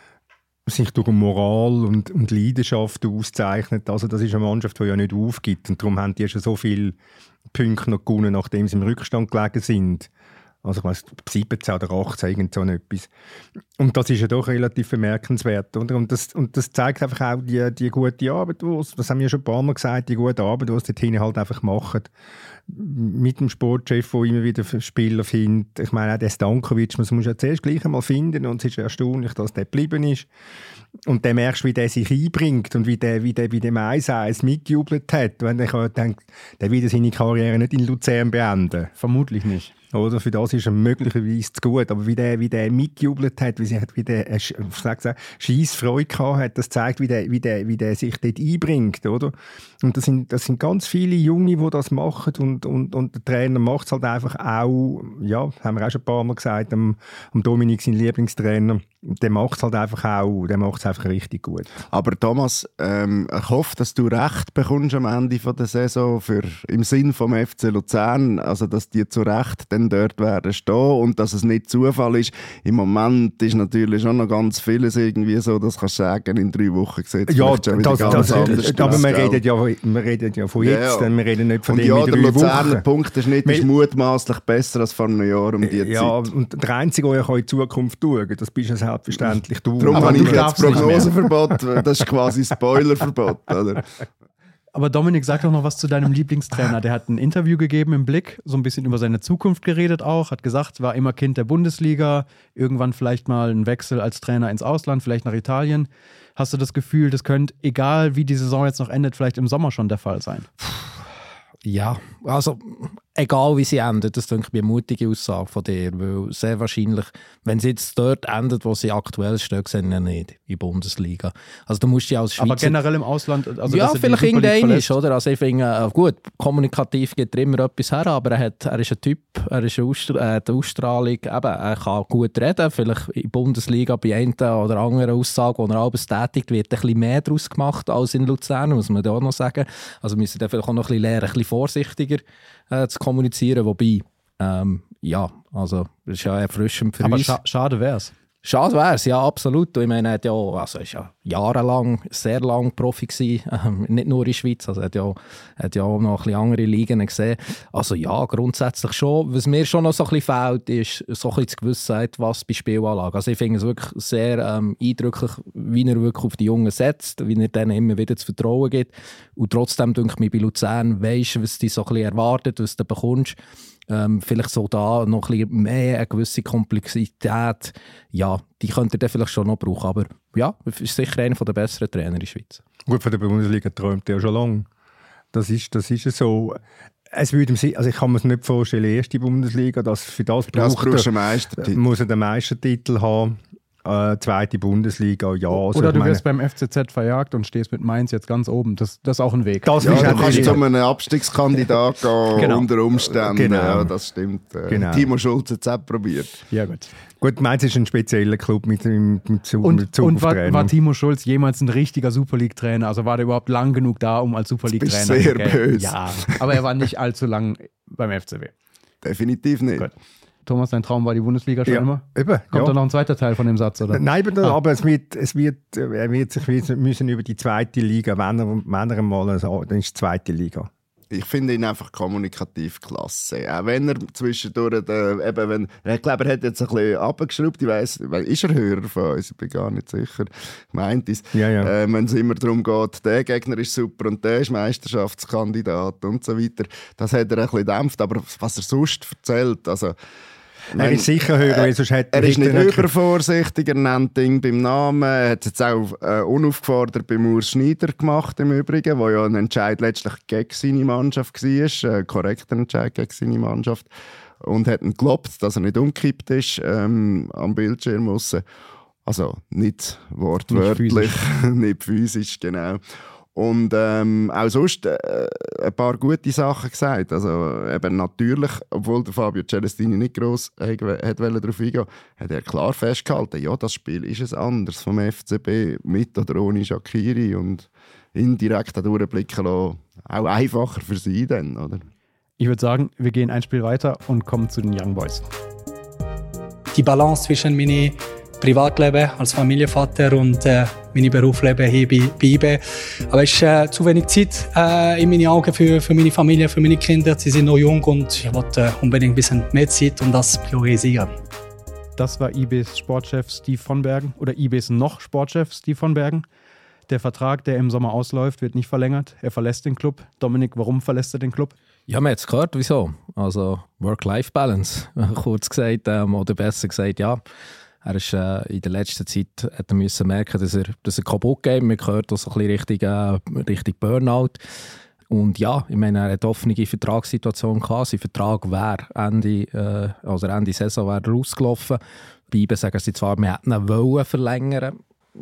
sich durch Moral und, und Leidenschaft auszeichnet. Also das ist eine Mannschaft, die ja nicht aufgibt. Und darum haben die schon so viele Punkte noch gewonnen, nachdem sie im Rückstand gelegen sind. Also ich weiss, siebzehn oder achtzehn, irgend so etwas. Und das ist ja doch relativ bemerkenswert. Oder? Und, das, und das zeigt einfach auch die, die gute Arbeit, die, das haben wir schon ein paar Mal gesagt, die gute Arbeit, die sie dort hinten halt einfach machen. Mit dem Sportchef, der immer wieder Spieler findet. Ich meine, auch der Stankovic, man muss ja zuerst gleich einmal finden und es ist erstaunlich, dass der geblieben ist. Und dann merkst du, wie der sich einbringt und wie der, wie der, wie dem eins eins mitgejubelt hat. Wenn ich denke, der wird seine Karriere nicht in Luzern beenden. Vermutlich nicht. Oder? Für das ist er möglicherweise zu gut. Aber wie der, wie der mitgejubelt hat, wie, sie hat, wie der Scheissfreude gehabt hat, das zeigt, wie der, wie, der, wie der sich dort einbringt. Oder? Und das sind, das sind ganz viele Junge, die das machen. Und, und, und der Trainer macht es halt einfach auch, ja, haben wir auch schon ein paar Mal gesagt, am, am Dominik, sein Lieblingstrainer, der macht es halt einfach auch, der macht es einfach richtig gut. Aber Thomas, ähm, ich hoffe, dass du recht bekommst am Ende von der Saison für, im Sinn vom F C Luzern, also dass die zu Recht dann dort werden stehen und dass es nicht Zufall ist. Im Moment ist natürlich schon noch ganz vieles irgendwie so, das kannst du sagen, in drei Wochen sieht es ja, schon wieder das, ganz das, anders aber aus. wir reden, ja, wir reden ja von jetzt, ja, ja. wir reden nicht von und dem ja, in der drei Luzerner Wochen. Punkteschnitt ist mutmaßlich besser als vor einem Jahr um diese ja, Zeit. Und der Einzige, der in die Zukunft schauen kann, das bist ja selbstverständlich du. Darum aber habe du ich jetzt darfst nicht Prognoseverbot, das ist quasi Spoilerverbot, oder? Aber Dominik, sag doch noch was zu deinem Lieblingstrainer. Der hat ein Interview gegeben im Blick, so ein bisschen über seine Zukunft geredet auch, hat gesagt, war immer Kind der Bundesliga, irgendwann vielleicht mal ein Wechsel als Trainer ins Ausland, vielleicht nach Italien. Hast du das Gefühl, das könnte, egal wie die Saison jetzt noch endet, vielleicht im Sommer schon der Fall sein? Ja, also egal wie sie endet, das denke ich eine mutige Aussage von dir, weil sehr wahrscheinlich, wenn sie jetzt dort endet, wo sie aktuell stehen, sehen sie nicht in der Bundesliga. Also du musst ja als Schweizer... Aber generell im Ausland... Also ja, dass er vielleicht die Super League irgendein verlässt. ist, oder? Also ich finde, äh, gut, kommunikativ geht er immer etwas her, aber er, hat, er ist ein Typ, er ist eine Austra- äh, die Ausstrahlung, eben, er kann gut reden, vielleicht in der Bundesliga bei einer oder anderen Aussage, wo er alles tätigt, wird ein bisschen mehr daraus gemacht als in Luzern, muss man da auch noch sagen. Also müssen wir vielleicht auch noch ein bisschen lernen, ein bisschen vorsichtiger äh, zu kommunizieren, wobei, ähm, ja, also das ist ja erfrischend für Aber uns. scha schade wär's. Schade wäre es, ja, absolut. Ich meine, er hat ja, also er ist ja jahrelang, sehr lang Profi gewesen, ähm, nicht nur in der Schweiz, also er hat ja, hat ja auch noch ein bisschen andere Ligen gesehen. Also ja, grundsätzlich schon. Was mir schon noch so ein bisschen fehlt, ist so ein bisschen die Gewissheit, was bei Spielanlagen. Also ich finde es wirklich sehr ähm, eindrücklich, wie er wirklich auf die Jungen setzt, wie er denen immer wieder das Vertrauen gibt. Und trotzdem, denke ich mir, bei Luzern weisst du, was dich so ein bisschen erwartet, was du bekommst. Ähm, vielleicht so da noch ein bisschen mehr eine gewisse Komplexität. Ja, die könnte er vielleicht schon noch brauchen. Aber ja, er ist sicher einer der besseren Trainer in der Schweiz. Gut, von der Bundesliga träumt er ja schon lange. Das ist, das ist so. Es würde ihm, also ich kann mir es nicht vorstellen, erste Bundesliga, dass für das, das braucht brauchst du er, einen Meistertitel. muss er den Meistertitel haben. Äh, zweite Bundesliga, ja. Also Oder du meine, wirst beim F C Z verjagt und stehst mit Mainz jetzt ganz oben. Das, das ist auch ein Weg. Das Ja, ist du ein kannst Weg. zu einem Abstiegskandidat gehen, Genau. unter Umständen. Genau. Ja, das stimmt. Äh, Genau. Timo Schulz hat es auch probiert. Ja, gut. Gut, Mainz ist ein spezieller Club mit, mit, mit Zug, Und, mit Zug und auf war, Trainer. war Timo Schulz jemals ein richtiger Super League-Trainer? Also war der überhaupt lang genug da, um als Super Jetzt bist League-Trainer du sehr böse. Ja, aber er war nicht allzu lang beim F C W. Definitiv nicht. Gut. Thomas, dein Traum war die Bundesliga schon ja, immer? eben, Kommt ja. da noch ein zweiter Teil von dem Satz, oder? Nein, aber, Ah. aber es wird, es wird, er wird sich müssen über die zweite Liga, wenn er, wenn er mal so, dann ist die zweite Liga. Ich finde ihn einfach kommunikativ klasse. Auch wenn er zwischendurch, äh, eben, wenn, ich glaube, er hat jetzt ein bisschen abgeschraubt. Ich weiss, ist er Hörer von uns? Ich bin gar nicht sicher. Meint es. Ja, ja. Äh, wenn es immer darum geht, der Gegner ist super und der ist Meisterschaftskandidat und so weiter. Das hat er ein bisschen gedämpft. Aber was er sonst erzählt, also... Er ist sicher höher, weil sonst hätte Er ist nicht hätte übervorsichtig, er nennt Ding beim Namen. Er hat es jetzt auch äh, unaufgefordert bei Urs Schneider gemacht, im Übrigen, wo ja ein Entscheid letztlich gegen seine Mannschaft war, ein korrekter Entscheid gegen seine Mannschaft. Und hat ihn gelobt, dass er nicht umgekippt ist ähm, am Bildschirm raus. Also nicht wortwörtlich, Nicht physisch. nicht physisch, genau. Und ähm, auch sonst äh, ein paar gute Sachen gesagt. Also eben natürlich, obwohl der Fabio Celestini nicht gross äh, hat darauf eingehen, hat er klar festgehalten, ja, das Spiel ist es anders vom F C B, mit oder ohne Shaqiri, und indirekt durchblicken lassen, auch einfacher für sie dann, oder? Ich würde sagen, wir gehen ein Spiel weiter und kommen zu den Young Boys. Die Balance zwischen meinem Privatleben als Familienvater und äh, meinem Berufsleben hier bei, bei I B. Aber es ist äh, zu wenig Zeit äh, in meinen Augen für, für meine Familie, für meine Kinder. Sie sind noch jung und ich wollte äh, unbedingt ein bisschen mehr Zeit und das priorisieren. Das war I Bs Sportchef Steve von Bergen oder I Bs noch Sportchef Steve von Bergen. Der Vertrag, der im Sommer ausläuft, wird nicht verlängert. Er verlässt den Club. Dominik, warum verlässt er den Club? Ja, man hat es gehört, wieso. Also Work-Life-Balance, kurz gesagt, ähm, oder besser gesagt, ja. Er ist äh, in der letzten Zeit hat er müssen merken, dass er, dass er kaputt geht. Man hört auch so ein bisschen Richtung, äh, Richtung Burnout. Und ja, ich meine, er hat eine offene Vertragssituation gehabt. Sein Vertrag wäre Ende, äh, also Ende Saison wäre rausgelaufen. Bei I B sagen sie zwar, wir hätten ihn wollen verlängern.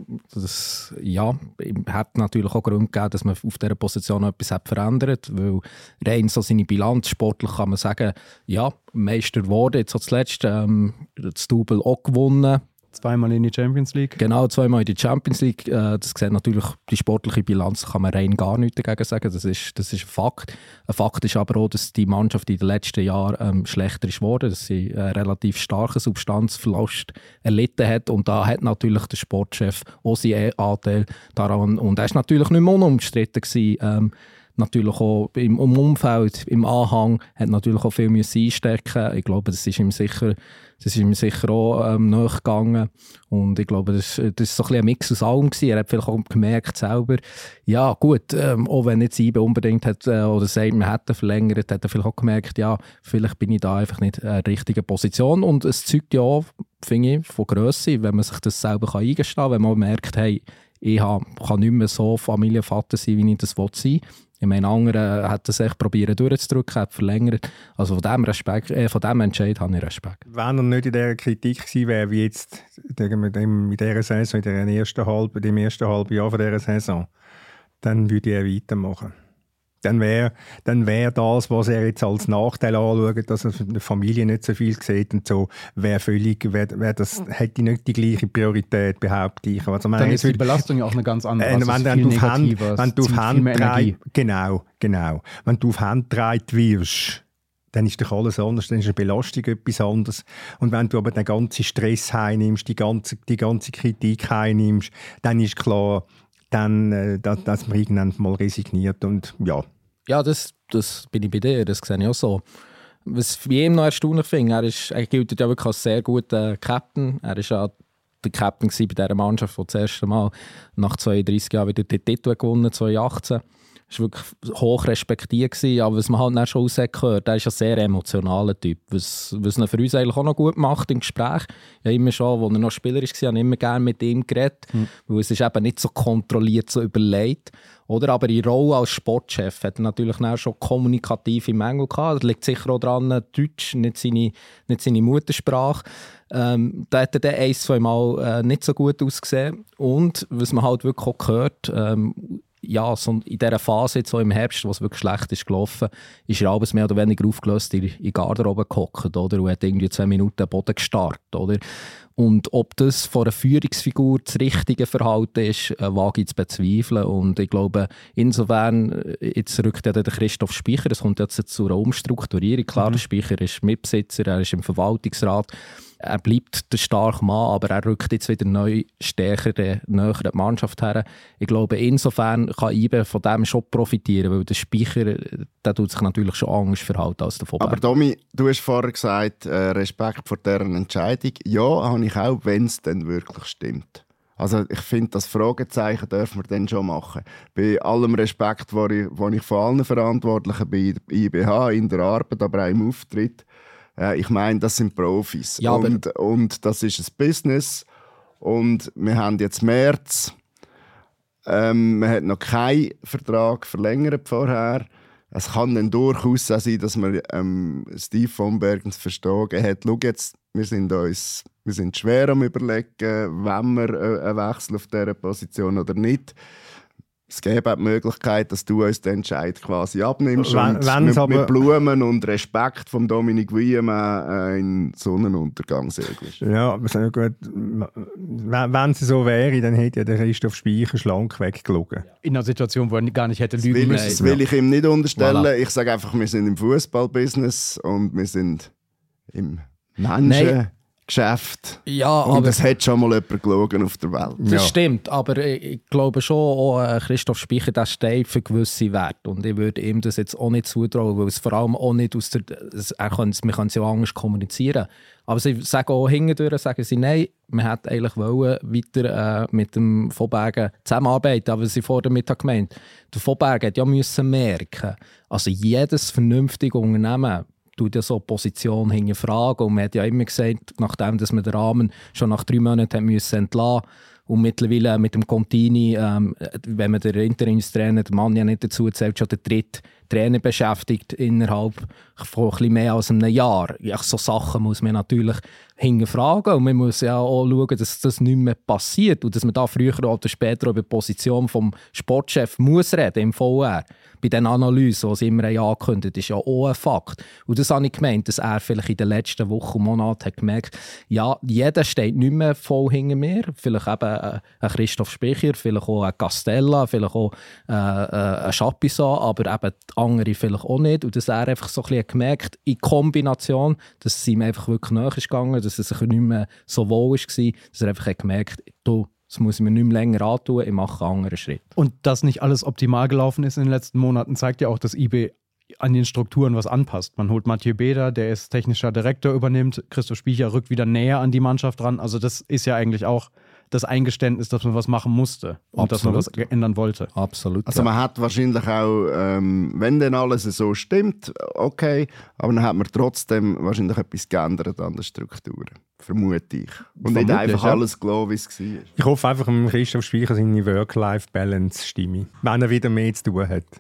Das, ja, hat natürlich auch Gründe gegeben, dass man auf dieser Position etwas hat verändert, weil rein so seine Bilanz sportlich kann man sagen, ja, Meister geworden, jetzt hat zuletzt ähm, das Double auch gewonnen. Zweimal in die Champions League. Genau, zweimal in die Champions League. Äh, das sieht natürlich, die sportliche Bilanz kann man rein gar nichts dagegen sagen. Das ist, das ist ein Fakt. Ein Fakt ist aber auch, dass die Mannschaft in den letzten Jahren ähm, schlechter ist geworden, dass sie einen relativ starken Substanzverlust erlitten hat. Und da hat natürlich der Sportchef auch seinen Anteil daran. Und er war natürlich nicht mehr unumstritten gewesen. Ähm, natürlich auch im Umfeld, im Anhang, hat natürlich auch viel einstecken. Ich glaube, das ist ihm sicher, das ist ihm sicher auch ähm, nachgegangen. Und ich glaube, das, das ist so ein, ein Mix aus allem gewesen. Er hat vielleicht auch gemerkt selber, ja gut, ähm, auch wenn jetzt I B unbedingt hat, äh, oder sagt, man hätte verlängert, hat er vielleicht auch gemerkt, ja, vielleicht bin ich da einfach nicht in der richtigen Position. Und es zeugt ja auch, finde ich, von Grösse, wenn man sich das selber kann eingestehen kann, wenn man merkt, hey, ich hab, kann nicht mehr so Familienvater sein, wie ich das sein will. Ich meine, andere hat das echt probiert durchzudrücken, hat verlängert. Also von diesem Respekt, äh, von diesem Entscheid habe ich Respekt. Wenn er nicht in dieser Kritik gewesen wäre, wie jetzt in dieser Saison, in dem ersten halben, dem ersten halben Jahr von dieser Saison, dann würde er weitermachen. Dann wäre dann wär das, was er jetzt als Nachteil anschaut, dass er für die Familie nicht so viel sieht und so, wäre völlig, wär, wär das, hätte nicht die gleiche Priorität, behaupte ich. Also, Dann meine, ist die Belastung ja auch eine ganz andere. Äh, Also wenn, es ist wenn viel du auf Hand, negativer, es wenn du auf zieht viel Hand mehr drei, Energie. genau, genau. Wenn du auf Hand gedreht wirst, dann ist doch alles anders, dann ist eine Belastung etwas anderes. Und wenn du aber den ganzen Stress heimnimmst, die ganze, die ganze Kritik heimnimmst, dann ist klar, dann, äh, dass, dass man irgendwann mal resigniert und ja. Ja, das, das bin ich bei dir, das sehe ich auch so. Was ich ihm noch erstaunlich finde, er, ist, er gilt ja wirklich als sehr guter Captain. Er war ja der Captain bei dieser Mannschaft, die das erste Mal nach zweiunddreissig Jahren wieder den Titel gewonnen, zwanzig achtzehn. Das war wirklich hoch respektiert. Aber was man halt dann schon rausgehört, er ist ein sehr emotionaler Typ. Was, was er für uns eigentlich auch noch gut macht im Gespräch. Ja, immer schon, als er noch Spieler war, habe ich immer gerne mit ihm geredet. Mhm. Weil es ist eben nicht so kontrolliert, so überlegt. Oder? Aber in Rolle als Sportchef hat er natürlich schon kommunikative Mängel gehabt. Das liegt sicher auch daran, Deutsch, nicht seine, nicht seine Muttersprache. Ähm, da hat er dann ein, zwei Mal äh, nicht so gut ausgesehen. Und was man halt wirklich auch gehört, ähm, ja, so in dieser Phase, jetzt so im Herbst, wo es wirklich schlecht ist gelaufen, ist er alles mehr oder weniger aufgelöst in die Garderobe gehockt, oder? Und hat irgendwie zwei Minuten Boden gestarrt, oder? Und ob das von einer Führungsfigur das richtige Verhalten ist, äh, wage ich zu bezweifeln. Und ich glaube, insofern, jetzt rückt ja der Christoph Speicher, es kommt jetzt zu einer Umstrukturierung. Klar, mhm. der Speicher ist Mitbesitzer, er ist im Verwaltungsrat, er bleibt der starke Mann, aber er rückt jetzt wieder neu stärker, näher die Mannschaft her. Ich glaube, insofern kann I B E von dem schon profitieren, weil der Speicher, der tut sich natürlich schon anders verhalten als der Vorberg. Aber Domi, du hast vorher gesagt, äh, Respekt vor deren Entscheidung. Ja, habe ich auch, wenn es dann wirklich stimmt. Also ich finde, das Fragezeichen dürfen wir dann schon machen. Bei allem Respekt, den ich, ich von allen Verantwortlichen bei I B habe, in der Arbeit, aber auch im Auftritt. Äh, ich meine, das sind Profis. Ja, und, und das ist ein Business. Und wir haben jetzt März. Ähm, man hat noch keinen Vertrag verlängert vorher. Es kann dann durchaus auch sein, dass man ähm, Steve von Bergen zu verstehen hat, schau jetzt, wir sind uns wir sind schwer am Überlegen, wenn wir äh, einen Wechsel auf dieser Position oder nicht. Es gäbe auch die Möglichkeit, dass du uns den Entscheid quasi abnimmst wenn, und mit, mit Blumen und Respekt von Dominic Vuillemin äh, in Sonnenuntergang segelst. Ja, aber sehr gut. Wenn es so wäre, dann hätte ja der Christoph Speicher schlank weggelogen. In einer Situation, wo er gar nicht hätte das lügen will müssen. Ich, das will ich ihm nicht unterstellen. Voilà. Ich sage einfach, wir sind im Fußballbusiness und wir sind im Menschen. Geschäft. Ja, und aber es hat schon mal jemand gelogen auf der Welt. Das ja. stimmt, aber ich glaube schon, auch Christoph Speicher, der steht für gewisse Werte. Und ich würde ihm das jetzt auch nicht zutrauen, weil es vor allem auch nicht aus der... Er kann, wir können es ja anders kommunizieren. Aber sie sagen auch hintendurch, sagen sie, nein, man hätte eigentlich wollen, weiter äh, mit dem Von Bergen zusammenarbeiten, aber sie vor der Mittag gemeint, der Von Bergen hat ja müssen merken, also jedes vernünftige Unternehmen tut ja so Position hinterfragen. Und man hat ja immer gesagt, nachdem dass man den Rahmen schon nach drei Monaten entlassen musste, und mittlerweile mit dem Contini, ähm, wenn man den Interimstrainer, den Mann ja nicht dazu zählt, schon der dritte Trainer beschäftigt innerhalb von ein bisschen mehr als einem Jahr. Ja, so Sachen muss man natürlich hinterfragen und man muss ja auch schauen, dass das nicht mehr passiert und dass man da früher oder später über die Position des Sportchefs muss reden im V R. Bei den Analysen, die sie immer angekündigt haben, ist ja auch ein Fakt. Und das habe ich gemeint, dass er vielleicht in den letzten Wochen und Monaten hat gemerkt, ja, jeder steht nicht mehr voll hinter mir. Vielleicht eben ein Christoph Speicher, vielleicht auch ein Castella, vielleicht auch äh, ein Chapuisat, aber eben die anderen vielleicht auch nicht. Und dass er einfach so ein bisschen gemerkt in Kombination, dass es ihm einfach wirklich näher ist gegangen, dass er sich nicht mehr so wohl war, dass er einfach gemerkt hat, du, das muss ich mir nicht mehr länger antun, ich mache einen anderen Schritt. Und dass nicht alles optimal gelaufen ist in den letzten Monaten, zeigt ja auch, dass I B E an den Strukturen was anpasst. Man holt Mathieu Beda, der ist technischer Direktor, übernimmt. Christoph Speicher rückt wieder näher an die Mannschaft ran. Also das ist ja eigentlich auch das Eingeständnis, dass man was machen musste und Absolut. dass man was ändern wollte. Absolut. Also man hat wahrscheinlich auch, ähm, wenn dann alles so stimmt, okay, aber dann hat man trotzdem wahrscheinlich etwas geändert an den Strukturen. Vermute ich. Und nicht einfach ja. alles gelassen, wie es war. Ich hoffe einfach, Christoph Speicher seine Work-Life-Balance stimme, wenn er wieder mehr zu tun hat.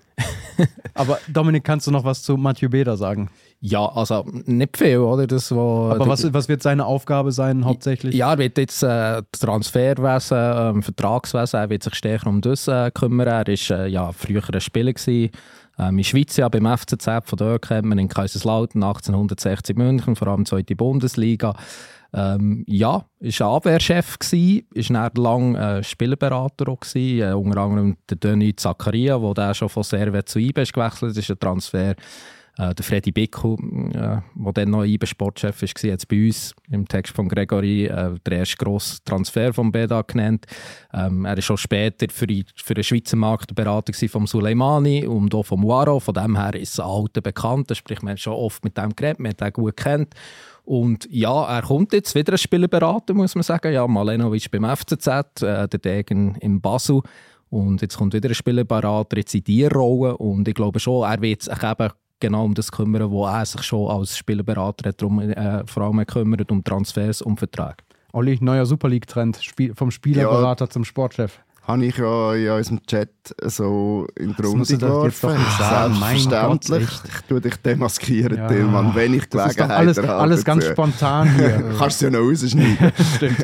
Aber Dominik, kannst du noch was zu Mathieu Beda sagen? Ja, also nicht viel, oder? Das, wo Aber was, was wird seine Aufgabe sein, hauptsächlich? Ja, er wird jetzt äh, Transferwesen, äh, Vertragswesen, er wird sich stärker um das äh, kümmern. Er war äh, ja, früher ein Spieler gewesen. Ähm, in Schweiz ja beim F C Z, von dort kennt man in Kaiserslautern, achtzehnhundertsechzig München, vor allem zweite Bundesliga. Ähm, ja, war ein Abwehrchef, war dann lange äh, Spielerberater auch gewesen, äh, unter anderem der Denis Zakaria, der schon von Servette zu I B E gewechselt ist, ein Transfer Äh, der Freddy Bickel, äh, der dann noch I B Sportchef war, hat es bei uns im Text von Gregory äh, der erste grosse Transfer vom B E D A genannt. Ähm, er war schon später für, die, für den Schweizer Markt Berater von Suleimani und auch von Muaro. Von dem her ist es ein alter Bekannter, sprich, man hat schon oft mit dem geredet, man hat ihn gut kennt. Und ja, er kommt jetzt wieder als Spielerberater, muss man sagen. Ja, Malenovic beim F C Z, äh, der Degen im Basel. Und jetzt kommt wieder ein Spielerberater jetzt in diese Rolle. Und ich glaube schon, er wird sich eben genau um das kümmern, wo er sich schon als Spielerberater hat, darum, äh, vor allem kümmert, um Transfers und Verträge. Olli, neuer Super League-Trend, Spiel, vom Spielerberater ja, zum Sportchef. Habe ich ja in unserem Chat so in die Runde geworfen. Selbstverständlich. Ich tue dich demaskieren, ja. Tillmann, wenn ich Gelegenheit habe. Alles, alles ganz spontan hier. Kannst du ja noch rausschneiden. Stimmt.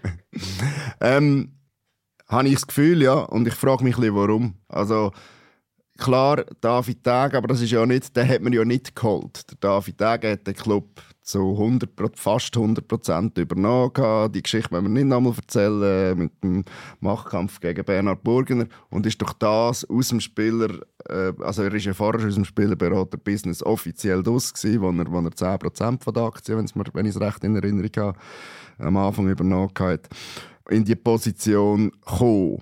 ähm, habe ich das Gefühl, ja, und ich frage mich ein bisschen, warum. Also, klar, David Tag, aber das ist ja nicht, den hat man ja nicht geholt. Der David Tag hat den Club zu hundert, fast hundert Prozent übernommen. Die Geschichte wollen wir nicht nochmal erzählen, mit dem Machtkampf gegen Bernhard Burgener. Und ist doch das aus dem Spieler, äh, also er war ja vorher aus dem Spielerberater-Business offiziell draus gewesen, wo er, wo er zehn Prozent von der Aktie, wenn ich es recht in Erinnerung habe, am Anfang übernommen hat, in die Position gekommen.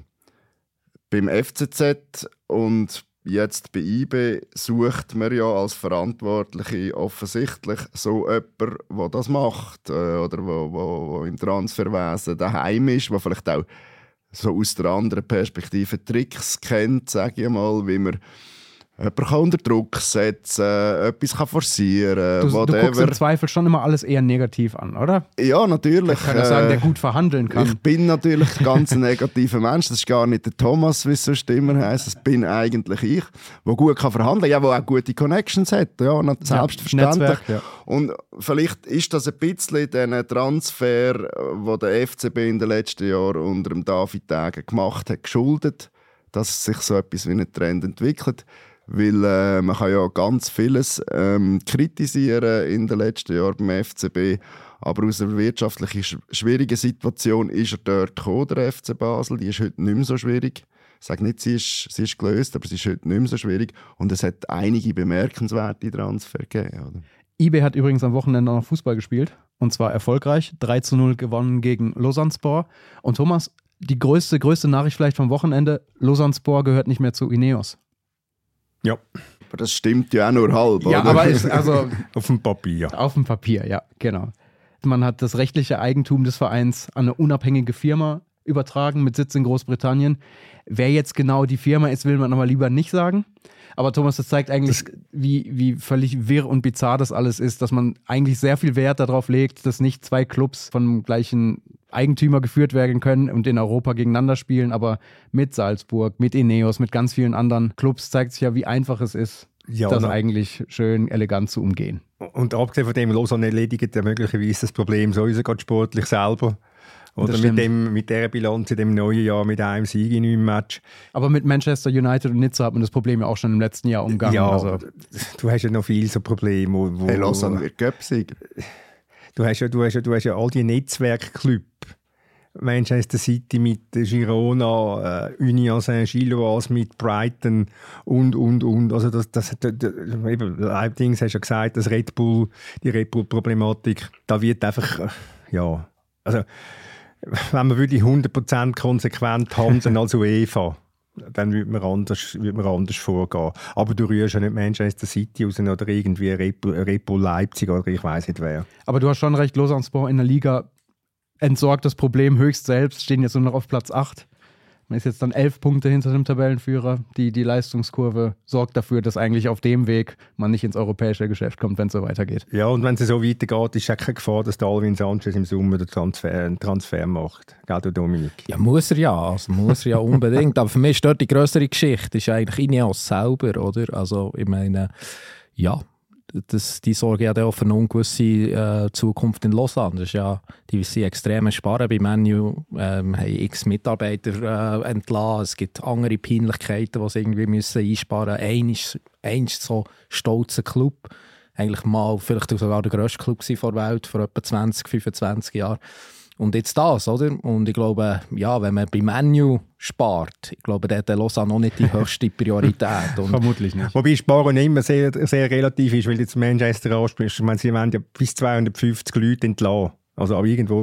Beim F C Z und jetzt bei I B sucht man ja als Verantwortliche offensichtlich so jemanden, der das macht äh, oder wo, wo, wo im Transferwesen daheim ist, der vielleicht auch so aus der anderen Perspektive Tricks kennt, sage ich mal, wie man jemanden unter Druck setzen kann, etwas kann forcieren kann. Du, du guckst im Zweifel schon immer alles eher negativ an, oder? Ja, natürlich. Ich kann ja sagen, der gut verhandeln kann. Ich bin natürlich ein ganz negativer Mensch. Das ist gar nicht der Thomas, wie es sonst immer heisst. Das bin eigentlich ich, der gut kann verhandeln kann, ja, der auch gute Connections hat. Ja, selbstverständlich. Ja, ja. Und vielleicht ist das ein bisschen diesen Transfer, den der F C B in den letzten Jahren unter dem David Tag gemacht hat, geschuldet, dass sich so etwas wie ein Trend entwickelt. Weil äh, man kann ja ganz vieles ähm, kritisieren in den letzten Jahren beim F C B. Aber aus einer wirtschaftlich sch- schwierigen Situation ist er dort gekommen, der F C Basel. Die ist heute nicht mehr so schwierig. Ich sage nicht, sie ist, sie ist gelöst, aber sie ist heute nicht mehr so schwierig. Und es hat einige bemerkenswerte Transfer gegeben. Oder? I B hat übrigens am Wochenende noch Fußball gespielt. Und zwar erfolgreich. drei zu null gewonnen gegen Lausanne-Spor. Und Thomas, die größte, größte Nachricht vielleicht vom Wochenende: Lausanne-Spor gehört nicht mehr zu Ineos. Ja. Aber das stimmt ja auch nur halb, ja, oder? Aber ist also auf dem Papier. Auf dem Papier, ja, genau. Man hat das rechtliche Eigentum des Vereins an eine unabhängige Firma übertragen mit Sitz in Großbritannien. Wer jetzt genau die Firma ist, will man aber lieber nicht sagen. Aber Thomas, das zeigt eigentlich, das wie, wie völlig wirr und bizarr das alles ist, dass man eigentlich sehr viel Wert darauf legt, dass nicht zwei Clubs vom gleichen Eigentümer geführt werden können und in Europa gegeneinander spielen, aber mit Salzburg, mit Ineos, mit ganz vielen anderen Clubs zeigt sich ja, wie einfach es ist, ja, das eigentlich schön elegant zu umgehen. Und abgesehen von dem, Lausanne erledigt ja möglicherweise das Problem sowieso gerade sportlich selber. Oder mit, dem, mit dieser Bilanz in dem neuen Jahr mit einem Sieg in neun Match. Aber mit Manchester United und Nizza hat man das Problem ja auch schon im letzten Jahr umgangen. Ja, also. Du hast ja noch viele so Probleme. Wo, wo, hey, Lausanne wird Cup-Sieger. Du hast ja, du hast ja, du hast ja all die Netzwerkclubs. Manchester City mit Girona, äh, Union Saint-Gilloise mit Brighton und, und, und. Also das, das, das, das eben, Leibdings hast ja gesagt, das Red Bull, die Red Bull-Problematik, da wird einfach, äh, ja, also wenn man wirklich hundert Prozent konsequent handeln als UEFA, dann würde man, anders, würde man anders vorgehen. Aber du rührst ja nicht Manchester City raus oder irgendwie Red Bull, Red Bull Leipzig oder ich weiss nicht wer. Aber du hast schon recht, Lausanne-Spor in der Liga entsorgt das Problem höchst selbst, stehen jetzt nur noch auf Platz acht. Man ist jetzt dann elf Punkte hinter dem Tabellenführer. Die, die Leistungskurve sorgt dafür, dass eigentlich auf dem Weg man nicht ins europäische Geschäft kommt, wenn es so weitergeht. Ja, und wenn es so weitergeht, ist es keine Gefahr, dass der Alvin Sanchez im Sommer den Transfer, einen Transfer macht. Gell, du Dominik? Ja, muss er ja. Also muss er ja unbedingt. Aber für mich ist dort die grössere Geschichte, ist eigentlich Ineos selber, oder? Also ich meine, ja, das, die sorgen ja auch für eine ungewisse äh, Zukunft in Lausanne. Das ist ja, die sind extrem sparen. Bei Man U ähm, haben x Mitarbeiter äh, entlassen. Es gibt andere Peinlichkeiten, die sie irgendwie müssen einsparen müssen. Ein ist, ein ist so ein stolzer Club. Eigentlich mal vielleicht sogar der grösste Club vor der Welt, vor etwa zwanzig, fünfundzwanzig Jahren. Und jetzt das, oder? Und ich glaube, ja, wenn man bei Menu spart, ich glaube, der hat der Lausanne noch nicht die höchste Priorität. Und vermutlich nicht. Wobei Sparen immer sehr, sehr relativ ist, weil du jetzt Manchester ansprichst. Ich meine, sie wollen ja bis zweihundertfünfzig Leute entlassen. Also auch irgendwo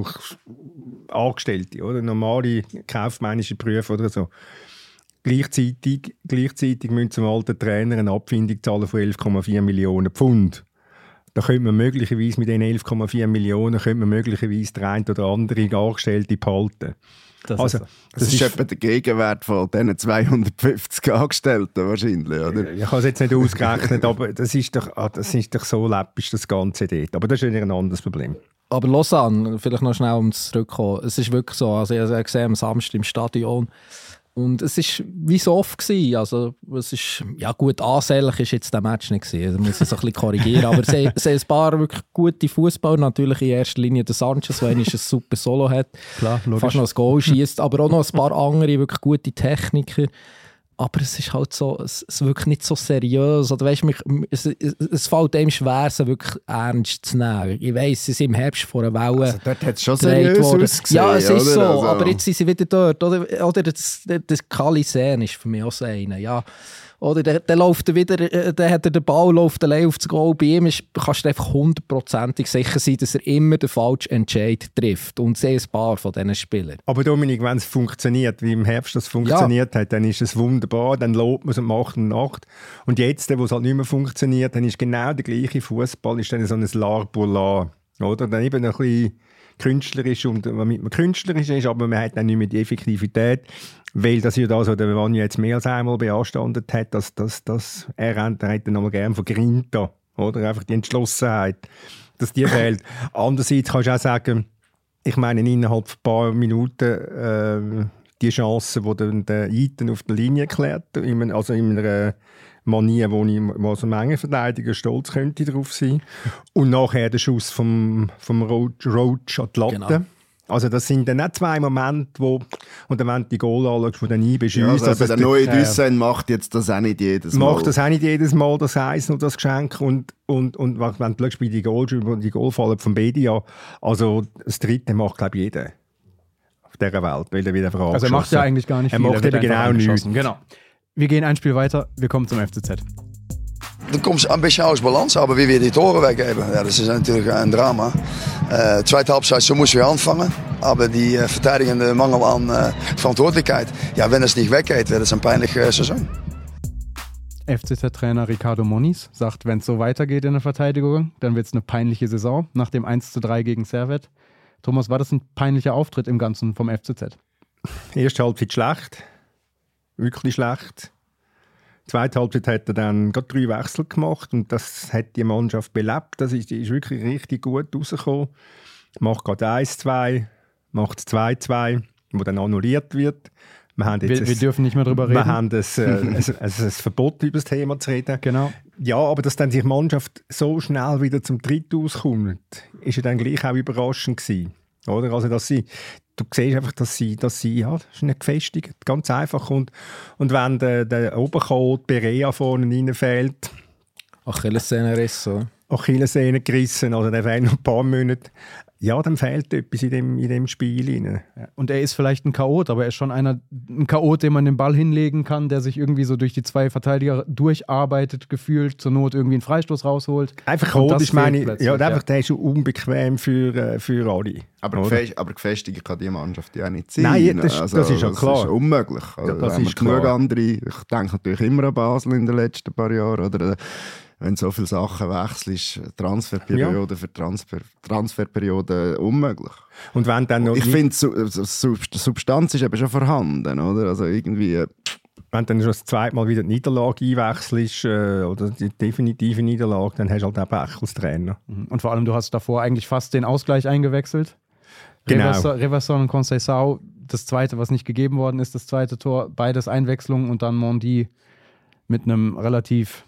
Angestellte, oder? Normale kaufmännische Berufe oder so. Gleichzeitig, gleichzeitig müssen zum alten Trainer eine Abfindung zahlen von elf Komma vier Millionen Pfund. Da könnte man möglicherweise mit den elf Komma vier Millionen könnte man möglicherweise der eine oder andere Angestellte behalten. Das also, ist, das, das ist, ist etwa der Gegenwert von diesen zweihundertfünfzig Angestellten wahrscheinlich, oder? Ich habe es jetzt nicht ausgerechnet, aber das ist, doch, das ist doch so läppisch, das Ganze dort. Aber das ist ein anderes Problem. Aber Lausanne, vielleicht noch schnell um zurückzukommen, es ist wirklich so, also ich habe gesehen am Samstag im Stadion, und es war wie so oft gewesen. Also, es ist, ja gut, ansehnlich war jetzt der Match nicht gewesen. Da muss ich es ein bisschen korrigieren. Aber es haben ein paar wirklich gute Fußballer. Natürlich in erster Linie der Sanchez, der ein super Solo hat. Klar, logisch. Fast noch ein Goal schießt. Aber auch noch ein paar andere wirklich gute Techniker. Aber es ist halt so, es ist wirklich nicht so seriös. Oder weißt, mich, es, es, es fällt einem schwer, sie wirklich ernst zu nehmen. Ich weiss, sie sind im Herbst vor einer Welle. Also dort hat es schon seriös ausgesehen. Ja, es ist oder? so. Also. Aber jetzt sind sie wieder dort. Oder, oder das, das Kali-Sen ist für mich auch so einer. Ja. Oder der, der läuft wieder, der hat den Ball, läuft allein auf das Goal. Bei ihm ist, kannst du einfach hundertprozentig sicher sein, dass er immer den falschen Entscheid trifft. Und sehr ein paar von diesen Spielern. Aber Dominik, wenn es funktioniert, wie im Herbst das funktioniert ja. hat, dann ist es wunderbar, dann lobt man es und macht eine Nacht. Und jetzt, wo es halt nicht mehr funktioniert, dann ist genau der gleiche Fußball, ist dann so ein L'art pour l'art. Oder? Dann eben ein bisschen künstlerisch, und damit man künstlerisch ist, aber man hat dann nicht mehr die Effektivität, weil das ja das, was der Vanja jetzt mehr als einmal beanstandet hat, dass, dass, dass er, er hat dann nochmal gerne von Grinta, oder? Einfach die Entschlossenheit, dass die fehlt. Andererseits kannst du auch sagen, ich meine, innerhalb von ein paar Minuten äh, die Chance, die dann der Eiten auf der Linie erklärt, also in einer Manier, wo ich als Mengenverteidiger stolz könnte drauf sein. Und nachher der Schuss vom, vom Roach, Roach an die Latte. Genau. Also das sind dann auch zwei Momente, wo, und dann wenn du die Goal anschaust, die dann einbeschießt. Ja, also der neue Düssen äh, macht jetzt das auch nicht jedes Mal. Macht das auch nicht jedes Mal, das Eis und das Geschenk. Und, und, und wenn du schaust, bei den Goal, die Goalfallen von Bedia, also das dritte macht, glaube ich, jeder auf dieser Welt, weil er wieder verabschießt. Also er macht ja eigentlich gar nicht viel. Er macht eben genau nichts. Genau. Wir gehen ein Spiel weiter, wir kommen zum F C Z. Dan komt ze een beetje aus Balance, aber wie wir die Tore weggeven, ja, das ist natürlich ein Drama. Äh, zweite Halbzeit, so müssen wir anfangen, aber die äh, verteidigende Mangel an äh, Verantwortlichkeit, ja, wenn es nicht weggeht, wird es eine peinliche äh, Saison. F C Z-Trainer Ricardo Moniz sagt, wenn es so weitergeht in der Verteidigung, dann wird es eine peinliche Saison nach dem eins zu drei gegen Servette. Thomas, war das ein peinlicher Auftritt im Ganzen vom F C Z? Erste Halbzeit schlecht, wirklich schlecht. Zweite Halbzeit hat er dann gerade drei Wechsel gemacht und das hat die Mannschaft belebt. Das ist, die ist wirklich richtig gut rausgekommen. Macht gerade eins zwei, macht zwei zwei, wo dann annulliert wird. Wir, haben jetzt wir, ein, wir dürfen nicht mehr darüber reden. Wir haben ein, ein, ein, ein Verbot, über das Thema zu reden. Genau. Ja, aber dass dann die Mannschaft so schnell wieder zum Dritt auskommt, ist ja dann gleich auch überraschend gewesen. Oder? Also, dass sie, du siehst einfach, dass sie, dass sie ja, das ist nicht gefestigt, ganz einfach. Und, und wenn der, der Oberkot Berea vorne reinfällt, Achillessehnenriss, so. Achillessehne gerissen, also der fehlt noch ein paar Monate. Ja, dann fehlt etwas in dem, in dem Spiel rein. Ja. Und er ist vielleicht ein Chaot, aber er ist schon einer, ein Chaot, dem man den Ball hinlegen kann, der sich irgendwie so durch die zwei Verteidiger durcharbeitet, gefühlt, zur Not irgendwie einen Freistoß rausholt. Einfach chaotisch, meine ich. Ja, einfach, ja. Der ist unbequem für, für alle. Aber, gefest, aber gefestigt kann die Mannschaft ja nicht sein. Nein, das, also, das ist ja klar. Das ist unmöglich. Also, ja, das da ist klar. Genug andere, ich denke natürlich immer an Basel in den letzten paar Jahren, oder? Wenn so viele Sachen wechseln, ist Transferperiode ja. für Transfer, Transferperiode unmöglich. Und wenn dann noch ich finde, die Substanz ist eben schon vorhanden, oder? Also irgendwie... Wenn du dann schon das zweite Mal wieder die Niederlage einwechselst, äh, oder die definitive Niederlage, dann hast du halt auch Pech als Trainer. Und vor allem, du hast davor eigentlich fast den Ausgleich eingewechselt. Genau. Reverson und Conceição, das zweite, was nicht gegeben worden ist, das zweite Tor, beides Einwechslungen und dann Mondi mit einem relativ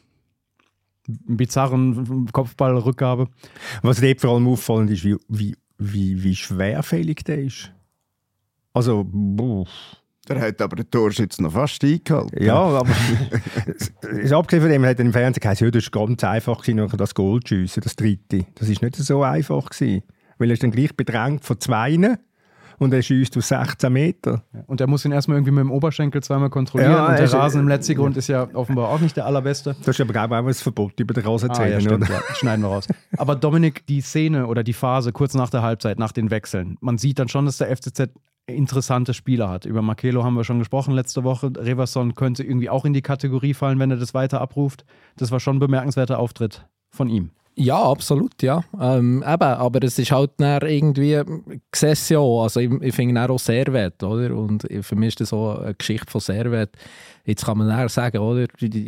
bizarren Kopfballrückgabe. Was dir vor allem auffallend ist, wie, wie, wie, wie schwerfällig der ist. Also, boah. Der hat aber den Torschütz noch fast eingehalten. Ja, aber ist abgesehen von dem, hat er im Fernsehen gesagt, ja, das war ganz einfach, noch das Goal zu schiessen, das dritte. Das war nicht so einfach gewesen, weil er ist dann gleich bedrängt von zweien und er schießt aus sechzehn Meter. Und er muss ihn erstmal irgendwie mit dem Oberschenkel zweimal kontrollieren. Ja, und der ist, Rasen im Letzigrund ist ja offenbar auch nicht der allerbeste. Das ist aber auch ein Verbot, über den Rasen zu ah, reden, ja, oder? Ja, schneiden wir raus. Aber Dominik, die Szene oder die Phase kurz nach der Halbzeit, nach den Wechseln, man sieht dann schon, dass der F C Z interessante Spieler hat. Über Markelo haben wir schon gesprochen letzte Woche. Reverson könnte irgendwie auch in die Kategorie fallen, wenn er das weiter abruft. Das war schon ein bemerkenswerter Auftritt von ihm. Ja, absolut, ja. Ähm, eben, aber es ist halt dann irgendwie Session, also ich, ich finde auch Servet, oder? Und für mich ist das so eine Geschichte von Servet. Jetzt kann man dann sagen, oder?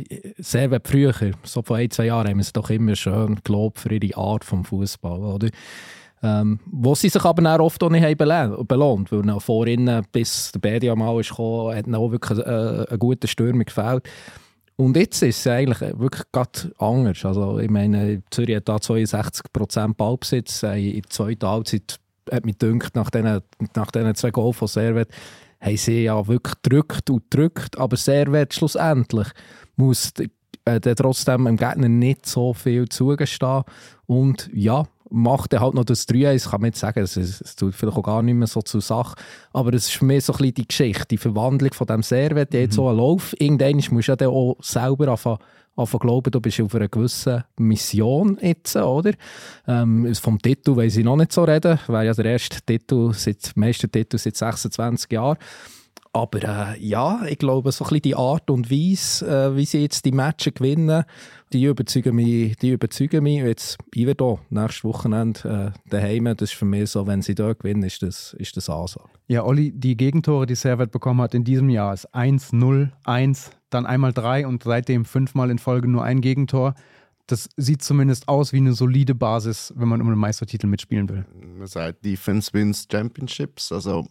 Servet früher, so vor ein, zwei Jahren, haben wir es doch immer schön gelobt für ihre Art vom Fußball, oder? Ähm, wo sie sich aber dann oft auch nicht haben belohnt, weil noch vorhin, bis der Bedia mal ist gekommen, hat noch wirklich äh, ein guter Stürmer gefällt. Und jetzt ist es eigentlich wirklich gerade anders. Also, ich meine, Zürich hat da zweiundsechzig Prozent Ballbesitz. In der zweiten Halbzeit hat mich gedacht, nach diesen, nach diesen zwei Goals von Servet, haben sie ja wirklich gedrückt und gedrückt. Aber Servet schlussendlich muss äh, trotzdem dem Gegner nicht so viel zugestehen. Und ja, macht er halt noch das drei eins, kann man jetzt sagen, es, es tut vielleicht auch gar nicht mehr so zur Sache, aber es ist für mich so ein bisschen die Geschichte, die Verwandlung von diesem Servet, der jetzt so einen Lauf, irgendwann musst du ja dann auch selber anfangen, anfangen glauben, du bist auf einer gewissen Mission jetzt, oder? Ähm, vom Titel weiss ich noch nicht so reden, weil ja der erste Titel, seit, Meistertitel seit sechsundzwanzig Jahren. Aber äh, ja, ich glaube, so ein bisschen die Art und Weise, äh, wie sie jetzt die Matches gewinnen, die überzeugen mich. Die überzeugen mich. Jetzt Iverdon, nächstes Wochenende äh, daheim, das ist für mich so, wenn sie dort gewinnen, ist das, ist das Ansage. Ja, Olli, die Gegentore, die Servet bekommen hat in diesem Jahr, ist eins, null, eins, dann einmal drei und seitdem fünfmal in Folge nur ein Gegentor. Das sieht zumindest aus wie eine solide Basis, wenn man um den Meistertitel mitspielen will. Man sagt, Defense wins Championships, also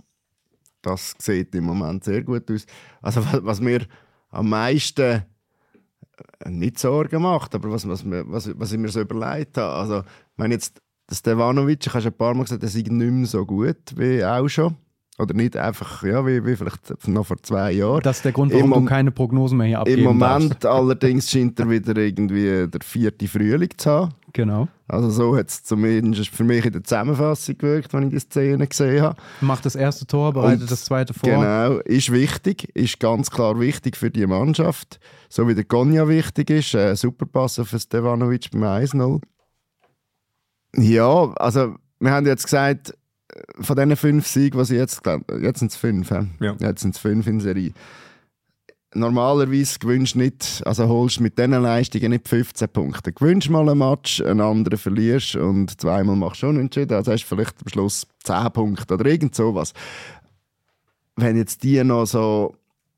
das sieht im Moment sehr gut aus. Also was mir am meisten nicht Sorgen macht, aber was, was, was, was ich mir so überlegt habe, also ich meine jetzt, Stevanovic, ich habe schon ein paar Mal gesagt, er sei nicht mehr so gut wie auch schon. Oder nicht einfach, ja, wie, wie vielleicht noch vor zwei Jahren. Das ist der Grund, warum Im, du keine Prognosen mehr hier abgeben Im Moment darfst. allerdings scheint er wieder irgendwie der vierte Frühling zu haben. Genau. Also so hat es zumindest für mich in der Zusammenfassung gewirkt, wenn ich die Szene gesehen habe. Macht das erste Tor, bereitet Und das zweite vor. Genau, ist wichtig, ist ganz klar wichtig für die Mannschaft. So wie der Konya wichtig ist, äh, super Pass auf Stevanovic beim eins null. Ja, also wir haben jetzt gesagt, von diesen fünf Siegen, was ich jetzt glaube, jetzt sind es fünf, he? Ja. Jetzt sind es fünf in Serie. Normalerweise gewinnst nicht, also holst mit diesen Leistungen nicht fünfzehn Punkte. Gewinnst mal einen Match, einen anderen verlierst und zweimal machst du schon entschieden. Also hast du vielleicht am Schluss zehn Punkte oder irgend sowas. Wenn jetzt die noch so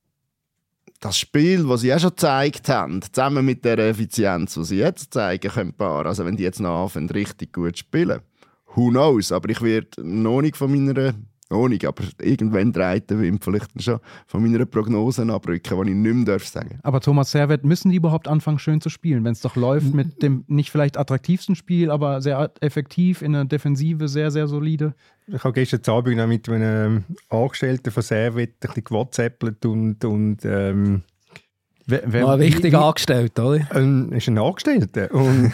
das Spiel, das sie auch schon gezeigt haben, zusammen mit der Effizienz, die sie jetzt zeigen können, also wenn die jetzt noch anfangen, richtig gut spielen, who knows, aber ich werde noch nicht von meiner, noch nicht, aber irgendwann dreht der Wind vielleicht schon von meiner Prognose abrücken, die ich nicht mehr darf sagen. Aber Thomas Servet, müssen die überhaupt anfangen, schön zu spielen, wenn es doch läuft mit dem nicht vielleicht attraktivsten Spiel, aber sehr effektiv, in der Defensive sehr, sehr solide? Ich habe gestern Abend noch mit einem Angestellten von Servet ein bisschen gewhatsappt und, und ähm, Wer, wer, Mal wichtig angestellt, oder? Ein, ist ein Angestellter. Und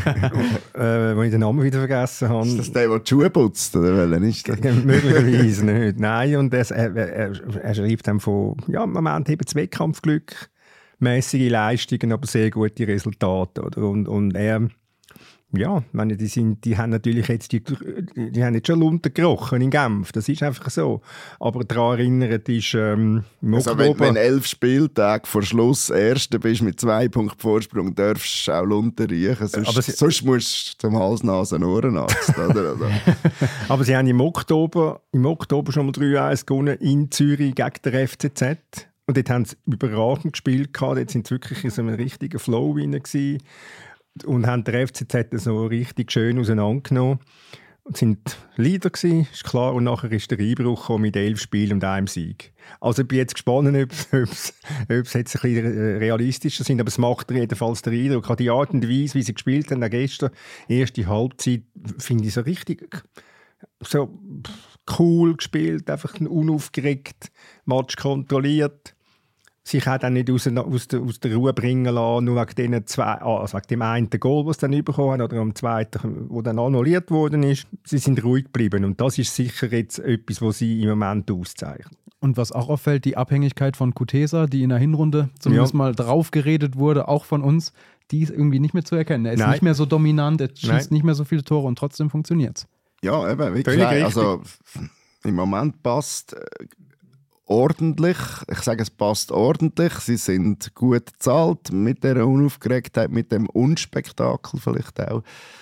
äh, wenn ich den Namen wieder vergessen habe. Ist das der, der die Schuhe putzt? Oder welchen ist das? Möglicherweise nicht. Nein, und er, er, er, er schreibt dann von, ja, im Moment eben das Wettkampfglück, mäßige Leistungen, aber sehr gute Resultate. Oder? Und, und er, ja, meine, die, sind, die haben natürlich jetzt, die, die haben jetzt schon Lunten gerochen in Genf, das ist einfach so. Aber daran erinnert ist ähm, im also Oktober... Wenn, wenn elf Spieltage vor Schluss Erster bist mit zwei Punkten Vorsprung, darfst du auch Lunten riechen. Sonst, aber sie, sonst musst du zum Hals, Nase, Ohrenarzt. Oder? Also. Aber sie haben im Oktober, im Oktober schon mal drei eins gewonnen in Zürich gegen den F C Z. Und dort haben sie überragend gespielt. Dort sind sie wirklich in so einem richtigen Flow gewesen. Und haben den F C Z so richtig schön auseinandergenommen. Und sind Leader gewesen, ist klar. Und nachher ist der Einbruch mit elf Spielen und einem Sieg. Also ich bin jetzt gespannt, ob es jetzt ein bisschen realistischer sind, aber es macht jedenfalls den Eindruck. Die Art und Weise, wie sie gespielt haben, auch gestern, erste Halbzeit, finde ich so richtig so cool gespielt, einfach unaufgeregt, Match kontrolliert. sich auch dann nicht aus, aus, der, aus der Ruhe bringen lassen, nur wegen, denen zwei, also wegen dem einen Goal, das sie dann bekommen haben, oder am zweiten, der dann annulliert worden ist. Sie sind ruhig geblieben und das ist sicher jetzt etwas, was sie im Moment auszeichnet. Und was auch auffällt, die Abhängigkeit von Kutesa, die in der Hinrunde zumindest ja. mal drauf geredet wurde, auch von uns, die ist irgendwie nicht mehr zu erkennen. Er ist Nein. nicht mehr so dominant, er schießt Nein. nicht mehr so viele Tore und trotzdem funktioniert es. Ja, eben, wie gesagt, also im Moment passt äh, ordentlich, ich sage es passt ordentlich, sie sind gut bezahlt mit dieser Unaufgeregtheit, mit dem Unspektakel vielleicht auch.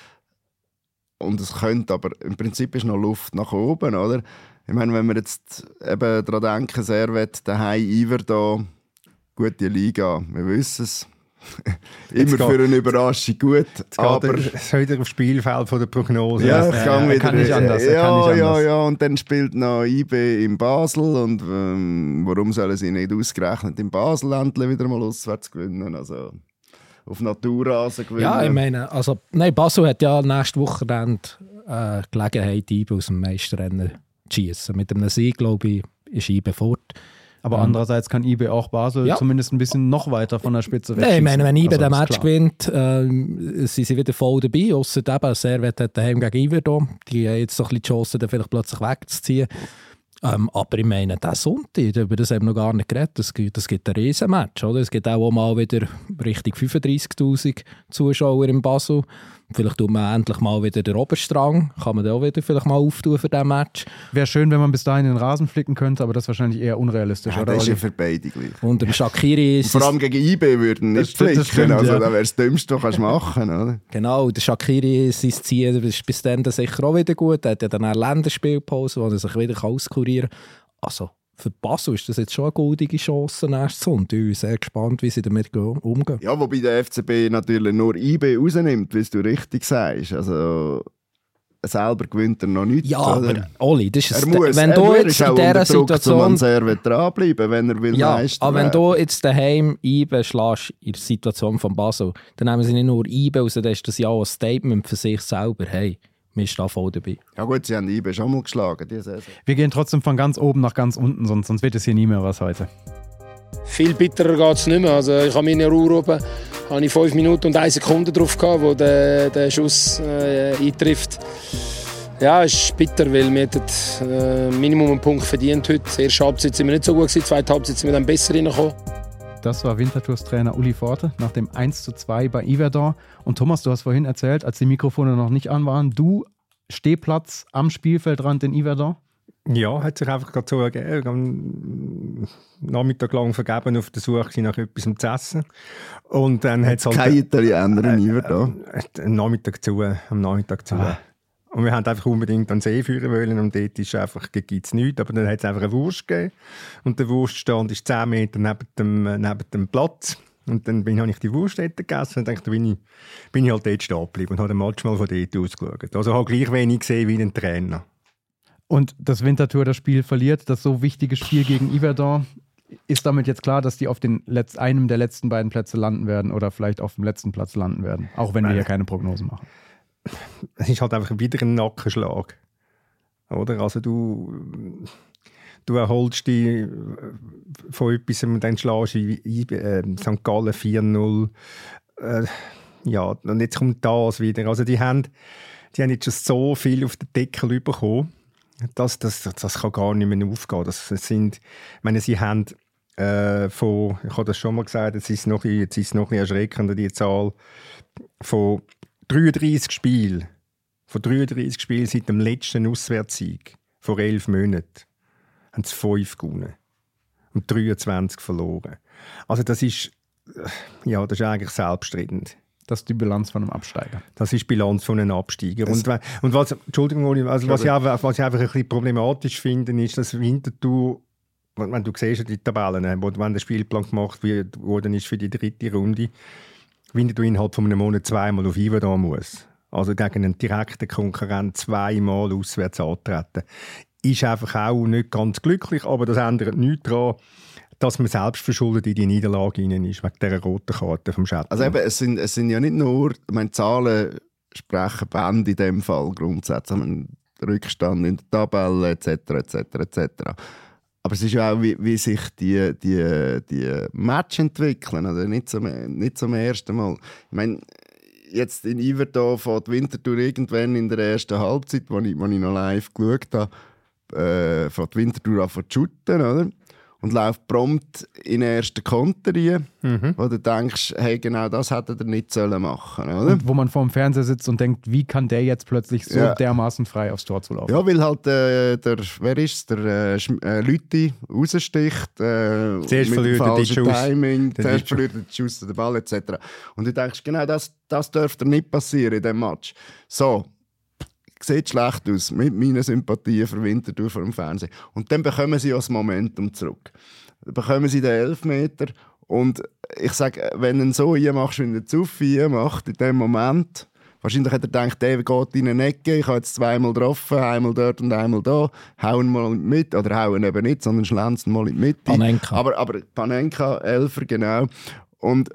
Und es könnte, aber im Prinzip ist noch Luft nach oben, oder? Ich meine, wenn wir jetzt eben daran denken, Servette, daheim, Iver da, gute Liga, wir wissen es. Immer für eine Überraschung gut. Jetzt aber es ist wieder aufs Spielfeld von der Prognose. Ja, ja, kann, ja, kann nicht anders. Ja, kann nicht ja, anders. ja, und dann spielt noch I B in Basel. Und ähm, warum sollen sie nicht ausgerechnet in Basel endlich wieder mal auswärts gewinnen? Also auf Naturrasen gewinnen. Ja, ich meine, also, nein, Basel hat ja nächste Woche dann äh, Gelegenheit, I B aus dem Meisterrennen zu schiessen. Mit einem Sieg, glaube ich, ist I B fort. Aber andererseits kann I B auch Basel ja. zumindest ein bisschen noch weiter von der Spitze wegschießen. Nein, ich meine, wenn I B also, den Match klar. gewinnt, äh, sind sie wieder voll dabei. Ausser eben, Servette hat daheim gegen I B da. Die haben jetzt so ein bisschen die Chance, dann vielleicht plötzlich wegzuziehen. Ähm, aber ich meine, der Sonntag, über das haben wir noch gar nicht geredet, das gibt, das gibt ein Riesenmatch. Oder? Es gibt auch mal wieder Richtung fünfunddreissigtausend Zuschauer in Basel. Vielleicht tut man endlich mal wieder den Oberstrang. Kann man den auch wieder vielleicht mal auftun für diesen Match. Wäre schön, wenn man bis dahin den Rasen flicken könnte, aber das ist wahrscheinlich eher unrealistisch. Ja, oder? Das ist ja für beide gleich. Und dem Shaqiri ist vor allem gegen I B würden nicht das, das flicken. stimmt, also ja. da wäre das Dümmste, was du machen kannst. Genau, der Shaqiri, sein Ziel ist bis dann sicher auch wieder gut. Er hat ja dann eine Länderspielpause, wo er sich wieder auskurieren kann. Also, für Basel ist das jetzt schon eine goldige Chance nächstes Sonntag. Ich bin sehr gespannt, wie sie damit umgehen. Ja, wobei der F C B natürlich nur I B rausnimmt, wie du richtig sagst. Also, selber gewinnt er noch nichts. Ja, oder? aber Oli, das ist er muss, wenn er du ist jetzt auch in dieser Situation Situation dranbleiben, wenn er will ja, Meister aber wenn werden. du jetzt daheim I B schlägst in der Situation von Basel, dann nehmen sie nicht nur I B raus, dann ist das ja auch ein Statement für sich selber. Hey, wir sind da voll dabei. Ja gut, sie haben I B schon mal geschlagen. Die Saison. Wir gehen trotzdem von ganz oben nach ganz unten, sonst, sonst wird es hier nie mehr was heute. Viel bitterer geht es nicht mehr. Also ich habe meine Ruhe oben, habe ich fünf Minuten und eine Sekunde drauf gehabt, wo der, der Schuss äh, eintrifft. Ja, es ist bitter, weil wir hätten äh, Minimum einen Punkt verdient heute. Die erste Halbzeit sind wir nicht so gut gewesen, die zweite Halbzeit sind wir dann besser reingekommen. Das war Winterthurs Trainer Uli Forte nach dem eins zu zwei bei Yverdon. Und Thomas, du hast vorhin erzählt, als die Mikrofone noch nicht an waren, du Stehplatz am Spielfeldrand in Yverdon? Ja, hat sich einfach gerade so ergeben. Am Nachmittag lang vergeben auf der Suche nach etwas zu essen. Und dann hat es halt... Keine Italiener in Yverdon? Äh, am Nachmittag zu. Am Nachmittag zu. Ah. Und wir wollten einfach unbedingt an den See führen wollen und dort ist einfach, gibt es nichts. Aber dann hat es einfach eine Wurst gegeben. Und der Wurststand ist zehn Meter neben dem, neben dem Platz. Und dann bin, habe ich die Wurst dort gegessen und dachte, bin ich, bin ich halt dort stehen geblieben und habe den Match mal von dort aus geschaut. Also habe gleich wenig gesehen wie ein Trainer. Und dass Winterthur das Spiel verliert, das so wichtige Spiel gegen Yverdon, ist damit jetzt klar, dass die auf den Letz-, einem der letzten beiden Plätze landen werden oder vielleicht auf dem letzten Platz landen werden, auch wenn wir hier keine Prognosen machen. Es ist halt einfach wieder ein Nackenschlag. Oder? Also du, du erholst dich von etwas und dann schlägst du äh, Sankt Gallen vier null. Äh, ja, und jetzt kommt das wieder. Also die haben, die haben jetzt schon so viel auf den Deckel bekommen, dass das, das, das kann gar nicht mehr aufgehen. Das sind, ich meine, sie haben äh, von, ich habe das schon mal gesagt, jetzt ist es noch, jetzt ist es noch ein erschreckender, die Zahl von dreiunddreissig Spiele, von dreiunddreissig Spielen seit dem letzten Auswärtssieg vor elf Monaten haben sie fünf gewonnen und dreiundzwanzig verloren. Also das ist, ja, das ist eigentlich selbstredend. Das ist die Bilanz von einem Absteiger. Das ist die Bilanz von einem Absteiger. Und, und was, Entschuldigung, also was, ich einfach, was ich einfach ein bisschen problematisch finde, ist, dass Winterthur, wenn du siehst die Tabellen, wo wenn der Spielplan gemacht worden ist für die dritte Runde, Winterthur innerhalb von einem Monat zweimal auf Yverdon muss. Also gegen einen direkten Konkurrent zweimal auswärts antreten. Ist einfach auch nicht ganz glücklich, aber das ändert nichts daran, dass man selbst verschuldet in die Niederlage hinein ist, wegen dieser roten Karte vom Schatten. Also eben, es sind, es sind ja nicht nur, ich meine, Zahlen sprechen Bände in dem Fall grundsätzlich. Rückstand in der Tabelle et cetera et cetera et cetera. aber es ist ja auch, wie, wie sich die, die, die Match entwickeln. Also nicht, zum, nicht zum ersten Mal. Ich meine, jetzt in Iverdon fährt die Winterthur irgendwann in der ersten Halbzeit, wo ich, wo ich noch live geschaut habe, äh, fährt die Winterthur an zu shooten, oder? Und läuft prompt in den ersten Konter rein, mhm. wo du denkst, hey, genau das hätte er nicht sollen machen, oder? Und wo man vor dem Fernseher sitzt und denkt, wie kann der jetzt plötzlich so ja. dermaßen frei aufs Tor zu laufen? Ja, weil halt äh, der, wer ist der äh, äh, Lütti raussticht, äh, zuerst mit dem falschen Timing, der zuerst verliert er den Schuss, den Ball et cetera. Und du denkst, genau das, das dürfte nicht passieren in diesem Match. So. Sieht schlecht aus, mit meinen Sympathien für Winterthur vor dem Fernsehen. Und dann bekommen sie das Momentum zurück. Dann bekommen sie den Elfmeter. Und ich sage, wenn du ihn so machst, wie der Zuffi macht, in dem Moment, wahrscheinlich hat er gedacht, der geht in eine Ecke, ich habe jetzt zweimal getroffen, einmal dort und einmal da, hauen mal mit, oder hauen eben nicht, sondern schlänzen mal in die Mitte. Panenka. Aber, aber Panenka, Elfer, genau. Und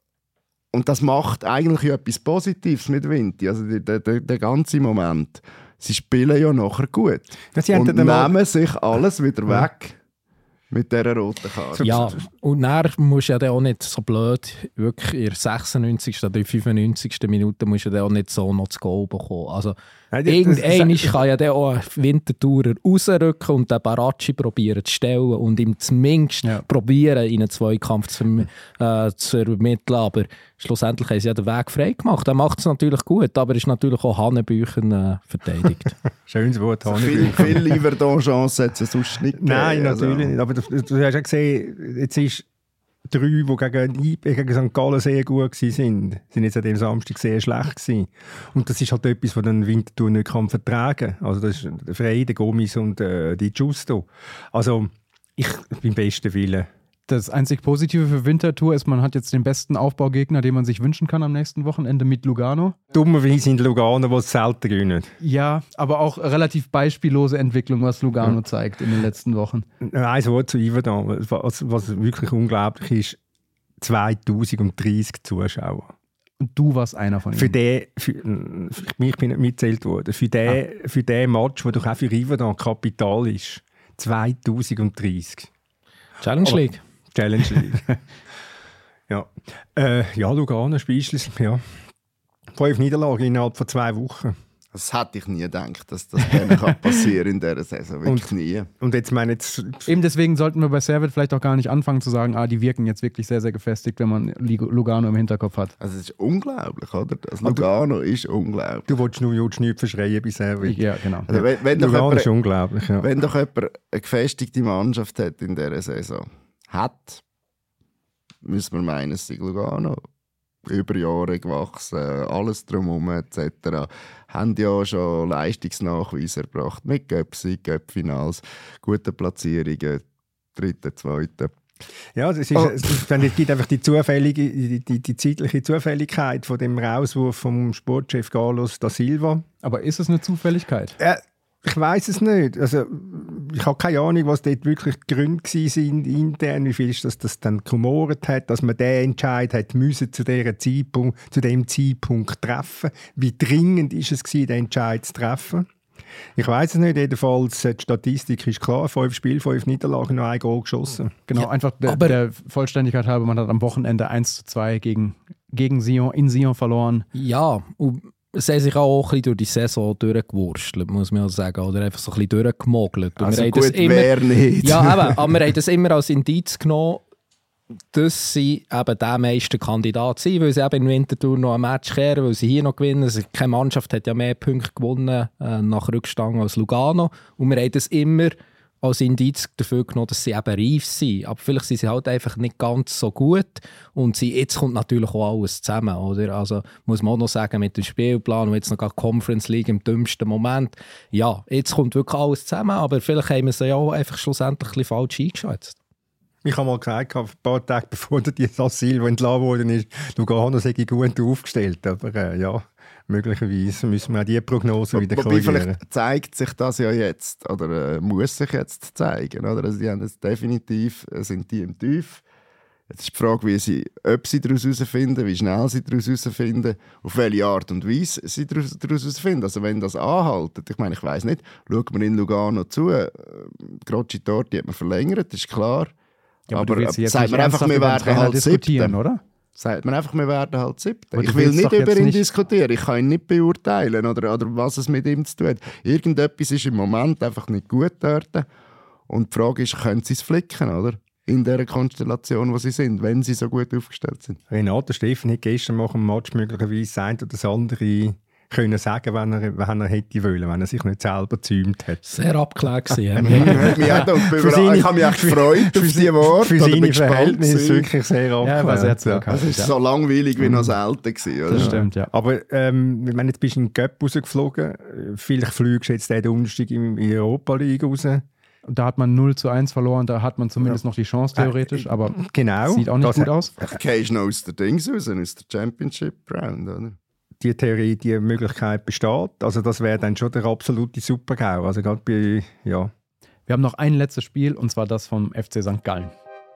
Und das macht eigentlich etwas Positives mit Vinti. Also der, der, der ganze Moment. Sie spielen ja nachher gut. Sie und nehmen mal... sich alles wieder weg mit dieser roten Karte. Ja, und dann musst du ja dann auch nicht so blöd, wirklich in der sechsundneunzigsten oder fünfundneunzigsten Minute musst du dann auch nicht so noch das Goal bekommen. Also ja, irgendwann kann ja dann auch ein Winterthurer rausrücken und den Baracci probieren zu stellen und ihm zumindest ja. probieren, in einen Zweikampf zu, äh, zu ermitteln. Aber schlussendlich haben sie ja den Weg frei gemacht. Er macht es natürlich gut, aber ist natürlich auch Hanebüchen äh, verteidigt. Schönes Wort, Hanebüchen. Viel, viel lieber da Chancen hat es sonst nicht gegeben. Nein, natürlich also. nicht. Aber du, du hast ja gesehen, jetzt ist drei, die gegen, gegen Sankt Gallen sehr gut waren, sind jetzt an dem Samstag sehr schlecht gewesen. Und das ist halt etwas, was den Winterthur nicht kann vertragen kann. Also das ist der Frey, der Gomis und äh, die Giusto. Also ich bin besten Willen. Das einzig Positive für Winterthur ist, man hat jetzt den besten Aufbaugegner, den man sich wünschen kann am nächsten Wochenende mit Lugano. Dummerweise sind Lugano, die es selten gewinnen. Ja, aber auch relativ beispiellose Entwicklung, was Lugano ja. zeigt in den letzten Wochen. Ein Wort zu Iverdon, was, was wirklich unglaublich ist, zweitausenddreißig Zuschauer. Und du warst einer von ihnen? Für den, für, für mich bin nicht mitgezählt worden. Für den, ah. für den Match, der doch auch für Iverdon Kapital ist. zweitausenddreißig. Challenge League. Aber, Challenge League. ja. Äh, ja, Lugano, Speichlis, ja. Fünf Niederlagen innerhalb von zwei Wochen. Das hätte ich nie gedacht, dass das denen passieren in dieser Saison. Wirklich und, nie. Und jetzt meine jetzt... Eben deswegen sollten wir bei Servet vielleicht auch gar nicht anfangen zu sagen, ah, die wirken jetzt wirklich sehr, sehr gefestigt, wenn man Lugano im Hinterkopf hat. Also es ist unglaublich, oder? Das Lugano du, ist unglaublich. Du willst nur nichts verschreien bei Servet. Ja, genau. Also wenn, wenn Lugano jemand, ist unglaublich, ja. Wenn doch jemand eine gefestigte Mannschaft hat in dieser Saison, hat, müssen wir meinen, es sei Lugano. Über Jahre gewachsen, alles drumherum et cetera. Haben ja schon Leistungsnachweise erbracht mit Göpsi, Göpp-Finals, gute Platzierungen, dritte, zweite. Ja, es, ist, oh. es gibt einfach die, zufällige, die, die, die zeitliche Zufälligkeit von dem Rauswurf vom Sportchef Carlos da Silva. Aber ist es eine Zufälligkeit? Ja, ich weiß es nicht. Also, ich habe keine Ahnung, was dort wirklich die Gründe waren intern, wie viel ist das, das dann gemordet hat, dass man den Entscheid hat müssen zu diesem Zeitpunkt, zu dem Zeitpunkt treffen. Wie dringend ist es gewesen, den Entscheid zu treffen? Ich weiß es nicht. Jedenfalls, die Statistik ist klar. Fünf Spiele, fünf Niederlagen, nur ein Goal geschossen. Genau, ja, einfach der, der Vollständigkeit halber. Man hat am Wochenende eins zu zwei gegen, gegen Sion, in Sion verloren. Ja, und sie haben sich auch ein bisschen durch die Saison durchgewurstelt, muss man auch sagen. Oder einfach so ein bisschen durchgemogelt. Also wir gut, wer nicht. Ja, eben, aber wir haben das immer als Indiz genommen, dass sie eben der meiste Kandidat sind, weil sie eben in Winterthur noch ein Match kehren, weil sie hier noch gewinnen. Also keine Mannschaft hat ja mehr Punkte gewonnen äh, nach Rückstand als Lugano. Und wir haben das immer als Indiz dafür genommen, dass sie eben reif sind. Aber vielleicht sind sie halt einfach nicht ganz so gut. Und sie, jetzt kommt natürlich auch alles zusammen. Oder? Also muss man auch noch sagen, mit dem Spielplan und jetzt noch die Conference League im dümmsten Moment. Ja, jetzt kommt wirklich alles zusammen, aber vielleicht haben wir sie ja auch einfach schlussendlich ein bisschen falsch eingeschätzt. Ich habe mal gesagt, ein paar Tage bevor der Silva entlassen worden ist, Lugano sei gut aufgestellt. Aber äh, ja, möglicherweise müssen wir auch diese Prognose wieder korrigieren. Wobei vielleicht zeigt sich das ja jetzt, oder äh, muss sich jetzt zeigen. Oder? Also die haben jetzt definitiv, sind die im Tief Jetzt ist die Frage, wie sie, ob sie daraus herausfinden, wie schnell sie daraus herausfinden, auf welche Art und Weise sie daraus herausfinden. Also wenn das anhaltet, ich meine, ich weiss nicht, schaut man in Lugano zu, Grocci Torti hat man verlängert, ist klar. Ja, aber aber du willst jetzt sagt nicht man einfach, wir werden halt diskutieren, siebten, oder? Sagt man einfach, wir werden halt siebten. Aber Ich du will willst nicht doch über jetzt ihn nicht- diskutieren, ich kann ihn nicht beurteilen oder, oder was es mit ihm zu tun hat. Irgendetwas ist im Moment einfach nicht gut dort. Und die Frage ist, können sie es flicken, oder? In dieser Konstellation, wo sie sind, wenn sie so gut aufgestellt sind. Renato Steffen hat gestern nach dem Match möglicherweise sein oder das andere können sagen, wenn er, wenn er hätte wollen, wenn er sich nicht selber gezäumt hat. Sehr abgelegt gewesen. Hat mich auch gedacht, Für seine- ich habe mich echt gefreut auf diese Worte. Für oder bin seine gespannt Verhältnisse gewesen. wirklich sehr abgelegt. Ja, war sehr Das zurückhaltend. ist so langweilig wie noch selten gewesen, oder? Das stimmt, ja. Aber ähm, wenn jetzt bist du in den Cup rausgeflogen, vielleicht fliegst du jetzt den Umstieg in die Europa League raus. Da hat man null zu eins verloren, da hat man zumindest noch die Chance theoretisch, aber Genau. sieht auch nicht Das gut hat- aus. Ich gehst noch aus der Dings raus, aus der Championship Round, oder? Die Theorie, die Möglichkeit besteht. Also das wäre dann schon der absolute Super-GAU. Also gerade bei, ja. Wir haben noch ein letztes Spiel und zwar das vom F C Sankt Gallen.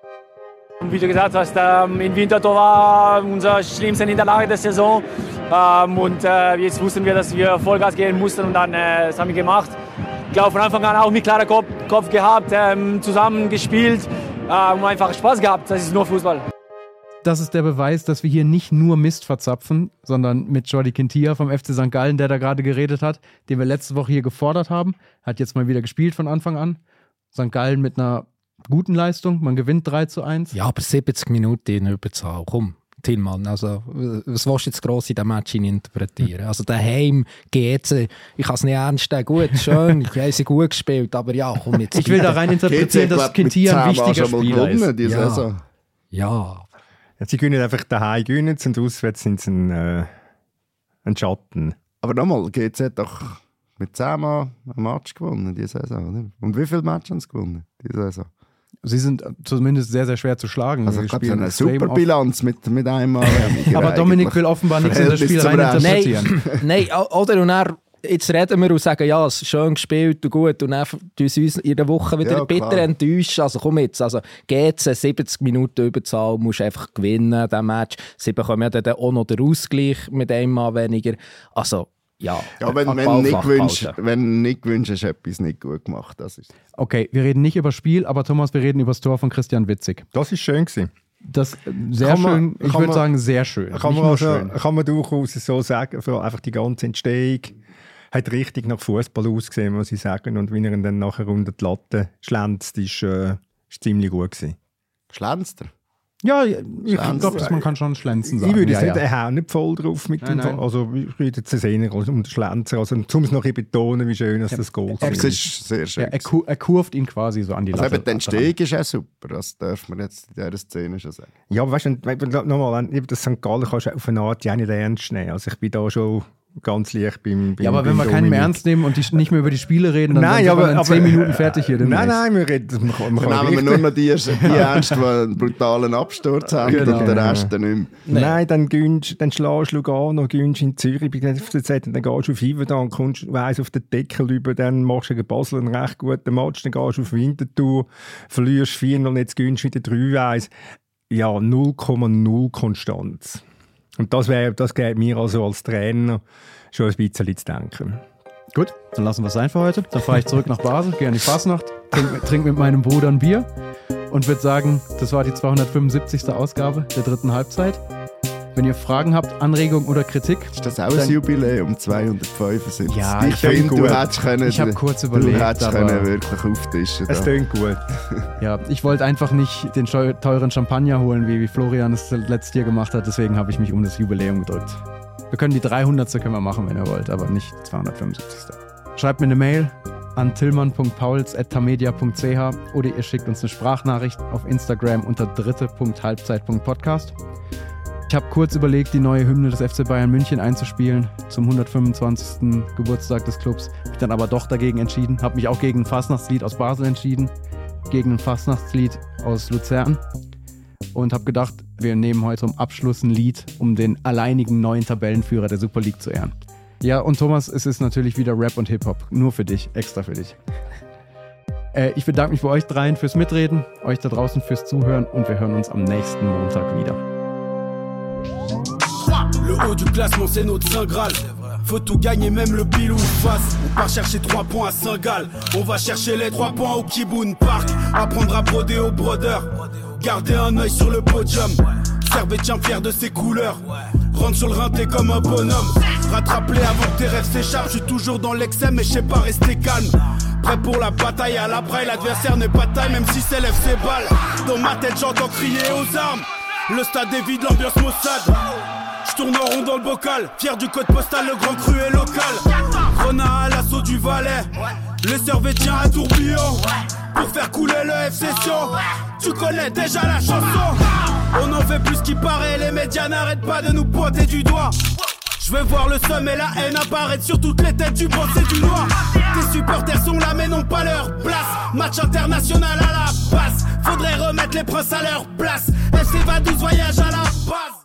Wie du gesagt hast, ähm, in Winterthur war unsere schlimmste Niederlage der Saison. Ähm, und äh, jetzt wussten wir, dass wir Vollgas gehen mussten und dann äh, das haben wir gemacht. Ich glaube, von Anfang an auch mit klarer Kopf, Kopf gehabt, ähm, zusammen gespielt äh, und einfach Spaß gehabt. Das ist nur Fußball. Das ist der Beweis, dass wir hier nicht nur Mist verzapfen, sondern mit Jordi Quintilla vom F C Sankt Gallen, der da gerade geredet hat, den wir letzte Woche hier gefordert haben, hat jetzt mal wieder gespielt von Anfang an. Sankt Gallen mit einer guten Leistung, man gewinnt drei zu eins. Ja, aber siebzig Minuten in Überzahl, komm. Tillmann, also was willst du jetzt gross in diesem Match interpretieren? Also daheim, G C, ich kann es nicht ernst nehmen, gut, schön, ich habe sie gut gespielt, aber ja, komm jetzt. Ich will da rein interpretieren, dass Quintilla ein wichtiger Spieler ist. Die Ja. Saison. Ja, Ja, sie gewinnen einfach daheim, gewinnen und auswärts sind sie ein, äh, ein Schatten. Aber nochmal, G Z hat doch mit zehn Mal ein Match gewonnen diese Saison, oder? Und wie viele Matches haben sie gewonnen diese Saison? Sie sind zumindest sehr, sehr schwer zu schlagen. Also Sie ich glaube, sie spielen haben eine extrem super oft. Bilanz mit, mit einmal weniger. Aber Dominik eigentlich. will offenbar nichts in das Spiel Verhältnis zum rein Rest. interpretieren. nein, o- oder und dann, jetzt reden wir und sagen, ja, es ist schön gespielt und gut und dann tun sie uns in der Woche wieder Ja, bitter klar. enttäuscht. Also komm jetzt, also geht es siebzig Minuten Überzahl, musst einfach gewinnen, diesen Match. Sie bekommen ja dann auch noch den Ausgleich mit einem Mal weniger. Also, ja. Ja, wenn, an wenn, Ball nicht flach gewünscht, halten. wenn nicht gewünscht, hast du etwas nicht gut gemacht. Das ist Okay, wir reden nicht über Spiel, aber Thomas, wir reden über das Tor von Christian Witzig. Das ist schön gewesen. Das äh, sehr Kann man- schön, ich kann würde man- sagen sehr schön. Kann Nicht man, nur also, schön. kann man durchaus so sagen, für einfach die ganze Entstehung hat richtig nach Fußball ausgesehen, muss ich sagen. Und wie er ihn dann nachher unter die Latte schlänzt, ist, äh, ist ziemlich gut gewesen. Schlänzt er? Ja, ich Schlenzen. glaube, man kann schon Schlenzen sagen. Ich würde ja, jetzt nicht, ja. er haut nicht voll drauf mit Nein, dem nein. Also ich würde jetzt sehen, also um den Schlenzer, also um es noch ein bisschen betonen, wie schön dass das Goal Das war. ist sehr schön. Ja, er, ku er kurvt ihn quasi so an die Also Latte. eben, die Entstehung ist auch super. Das darf man jetzt in dieser Szene schon sagen. Ja, aber weißt du, wenn- wenn- nochmal, wenn- das Sankt Gallen kannst du auf eine Art ja nicht ernst nehmen. Also ich bin da schon ganz leicht beim, beim Ja, aber wenn beim wir keinen mehr Dominik. ernst nehmen und die nicht mehr über die Spiele reden, dann, Nein, dann aber- sind wir in aber- zehn Minuten fertig hier. Nein, demnächst. nein, wir reden, man kann, man Dann kann nehmen wir richtig- nur noch die, die ernst, die einen brutalen Absturz haben Genau. und den Rest dann nicht mehr. Nein, dann, gönnst, dann schlägst du Lugano, gönnst in Zürich bei der F C Z, dann gehst du auf Iverdon, kommst weiss auf den Deckel über, dann machst du gegen Basel einen recht guten Match, dann gehst du auf Winterthur, verlierst vier null und jetzt gönnst du wieder drei eins. Ja, null Komma null Konstanz. Und das, wär, das gibt mir also als Trainer schon ein bisschen zu denken. Gut, dann lassen wir es sein für heute. Dann fahre ich zurück nach Basel, gehe in die Fasnacht, trinke trink mit meinem Bruder ein Bier und würde sagen, das war die zweihundertfünfundsiebzigste Ausgabe der dritten Halbzeit. Wenn ihr Fragen habt, Anregungen oder Kritik, Ist das auch ein Dann- Jubiläum, zweihundertfünfundsiebzig? Ja, ich ich finde, hab du gut. hättest können, Ich hab kurz überlegt, du hättest aber- können wirklich auftischen. Es da. klingt gut. ja, ich wollte einfach nicht den scheu- teuren Champagner holen, wie, wie Florian es letztes Jahr gemacht hat, deswegen habe ich mich um das Jubiläum gedrückt. Wir können die dreihundertste können wir machen, wenn ihr wollt, aber nicht die zweihundertfünfundsiebzigste Schreibt mir eine Mail an tillmann punkt pauls at tamedia punkt c h oder ihr schickt uns eine Sprachnachricht auf Instagram unter dritte Punkt halbzeit Punkt podcast. Ich habe kurz überlegt, die neue Hymne des F C Bayern München einzuspielen zum hundertfünfundzwanzigsten Geburtstag des Clubs. Hab mich dann aber doch dagegen entschieden. Habe mich auch gegen ein Fastnachtslied aus Basel entschieden, gegen ein Fastnachtslied aus Luzern und habe gedacht, wir nehmen heute zum Abschluss ein Lied, um den alleinigen neuen Tabellenführer der Super League zu ehren. Ja, und Thomas, es ist natürlich wieder Rap und Hip-Hop. Nur für dich, extra für dich. Äh, ich bedanke mich bei euch dreien fürs Mitreden, euch da draußen fürs Zuhören und wir hören uns am nächsten Montag wieder. Le haut du classement, c'est notre Saint Graal. Faut tout gagner, même le pile ou face. On part chercher trois points à Saint-Gall. On va chercher les trois points au Kiboun Park. Apprendre à broder au brodeur. Garder un œil sur le podium. Servetien fier de ses couleurs. Rentre sur le rinté comme un bonhomme. Rattrape-les avant que tes rêves s'échappent. Je suis toujours dans l'excès mais je sais pas rester calme. Prêt pour la bataille à la braille. L'adversaire n'est pas taille même si s'élève ses balles. Dans ma tête j'entends crier aux armes. Le stade est vide, l'ambiance maussade. Je tourne en rond dans le bocal, fier du code postal, le grand cru est local. Renard à l'assaut du Valais, les Servétiens à tourbillon. Pour faire couler le F C Sion, tu connais déjà la chanson. On en fait plus qu'il paraît, les médias n'arrêtent pas de nous pointer du doigt. Je veux voir le somme et la haine apparaître sur toutes les têtes du blanc et du noir. Tes supporters sont là mais n'ont pas leur place. Match international à la passe, faudrait remettre les princes à leur place. F C Vaduz voyage à la base.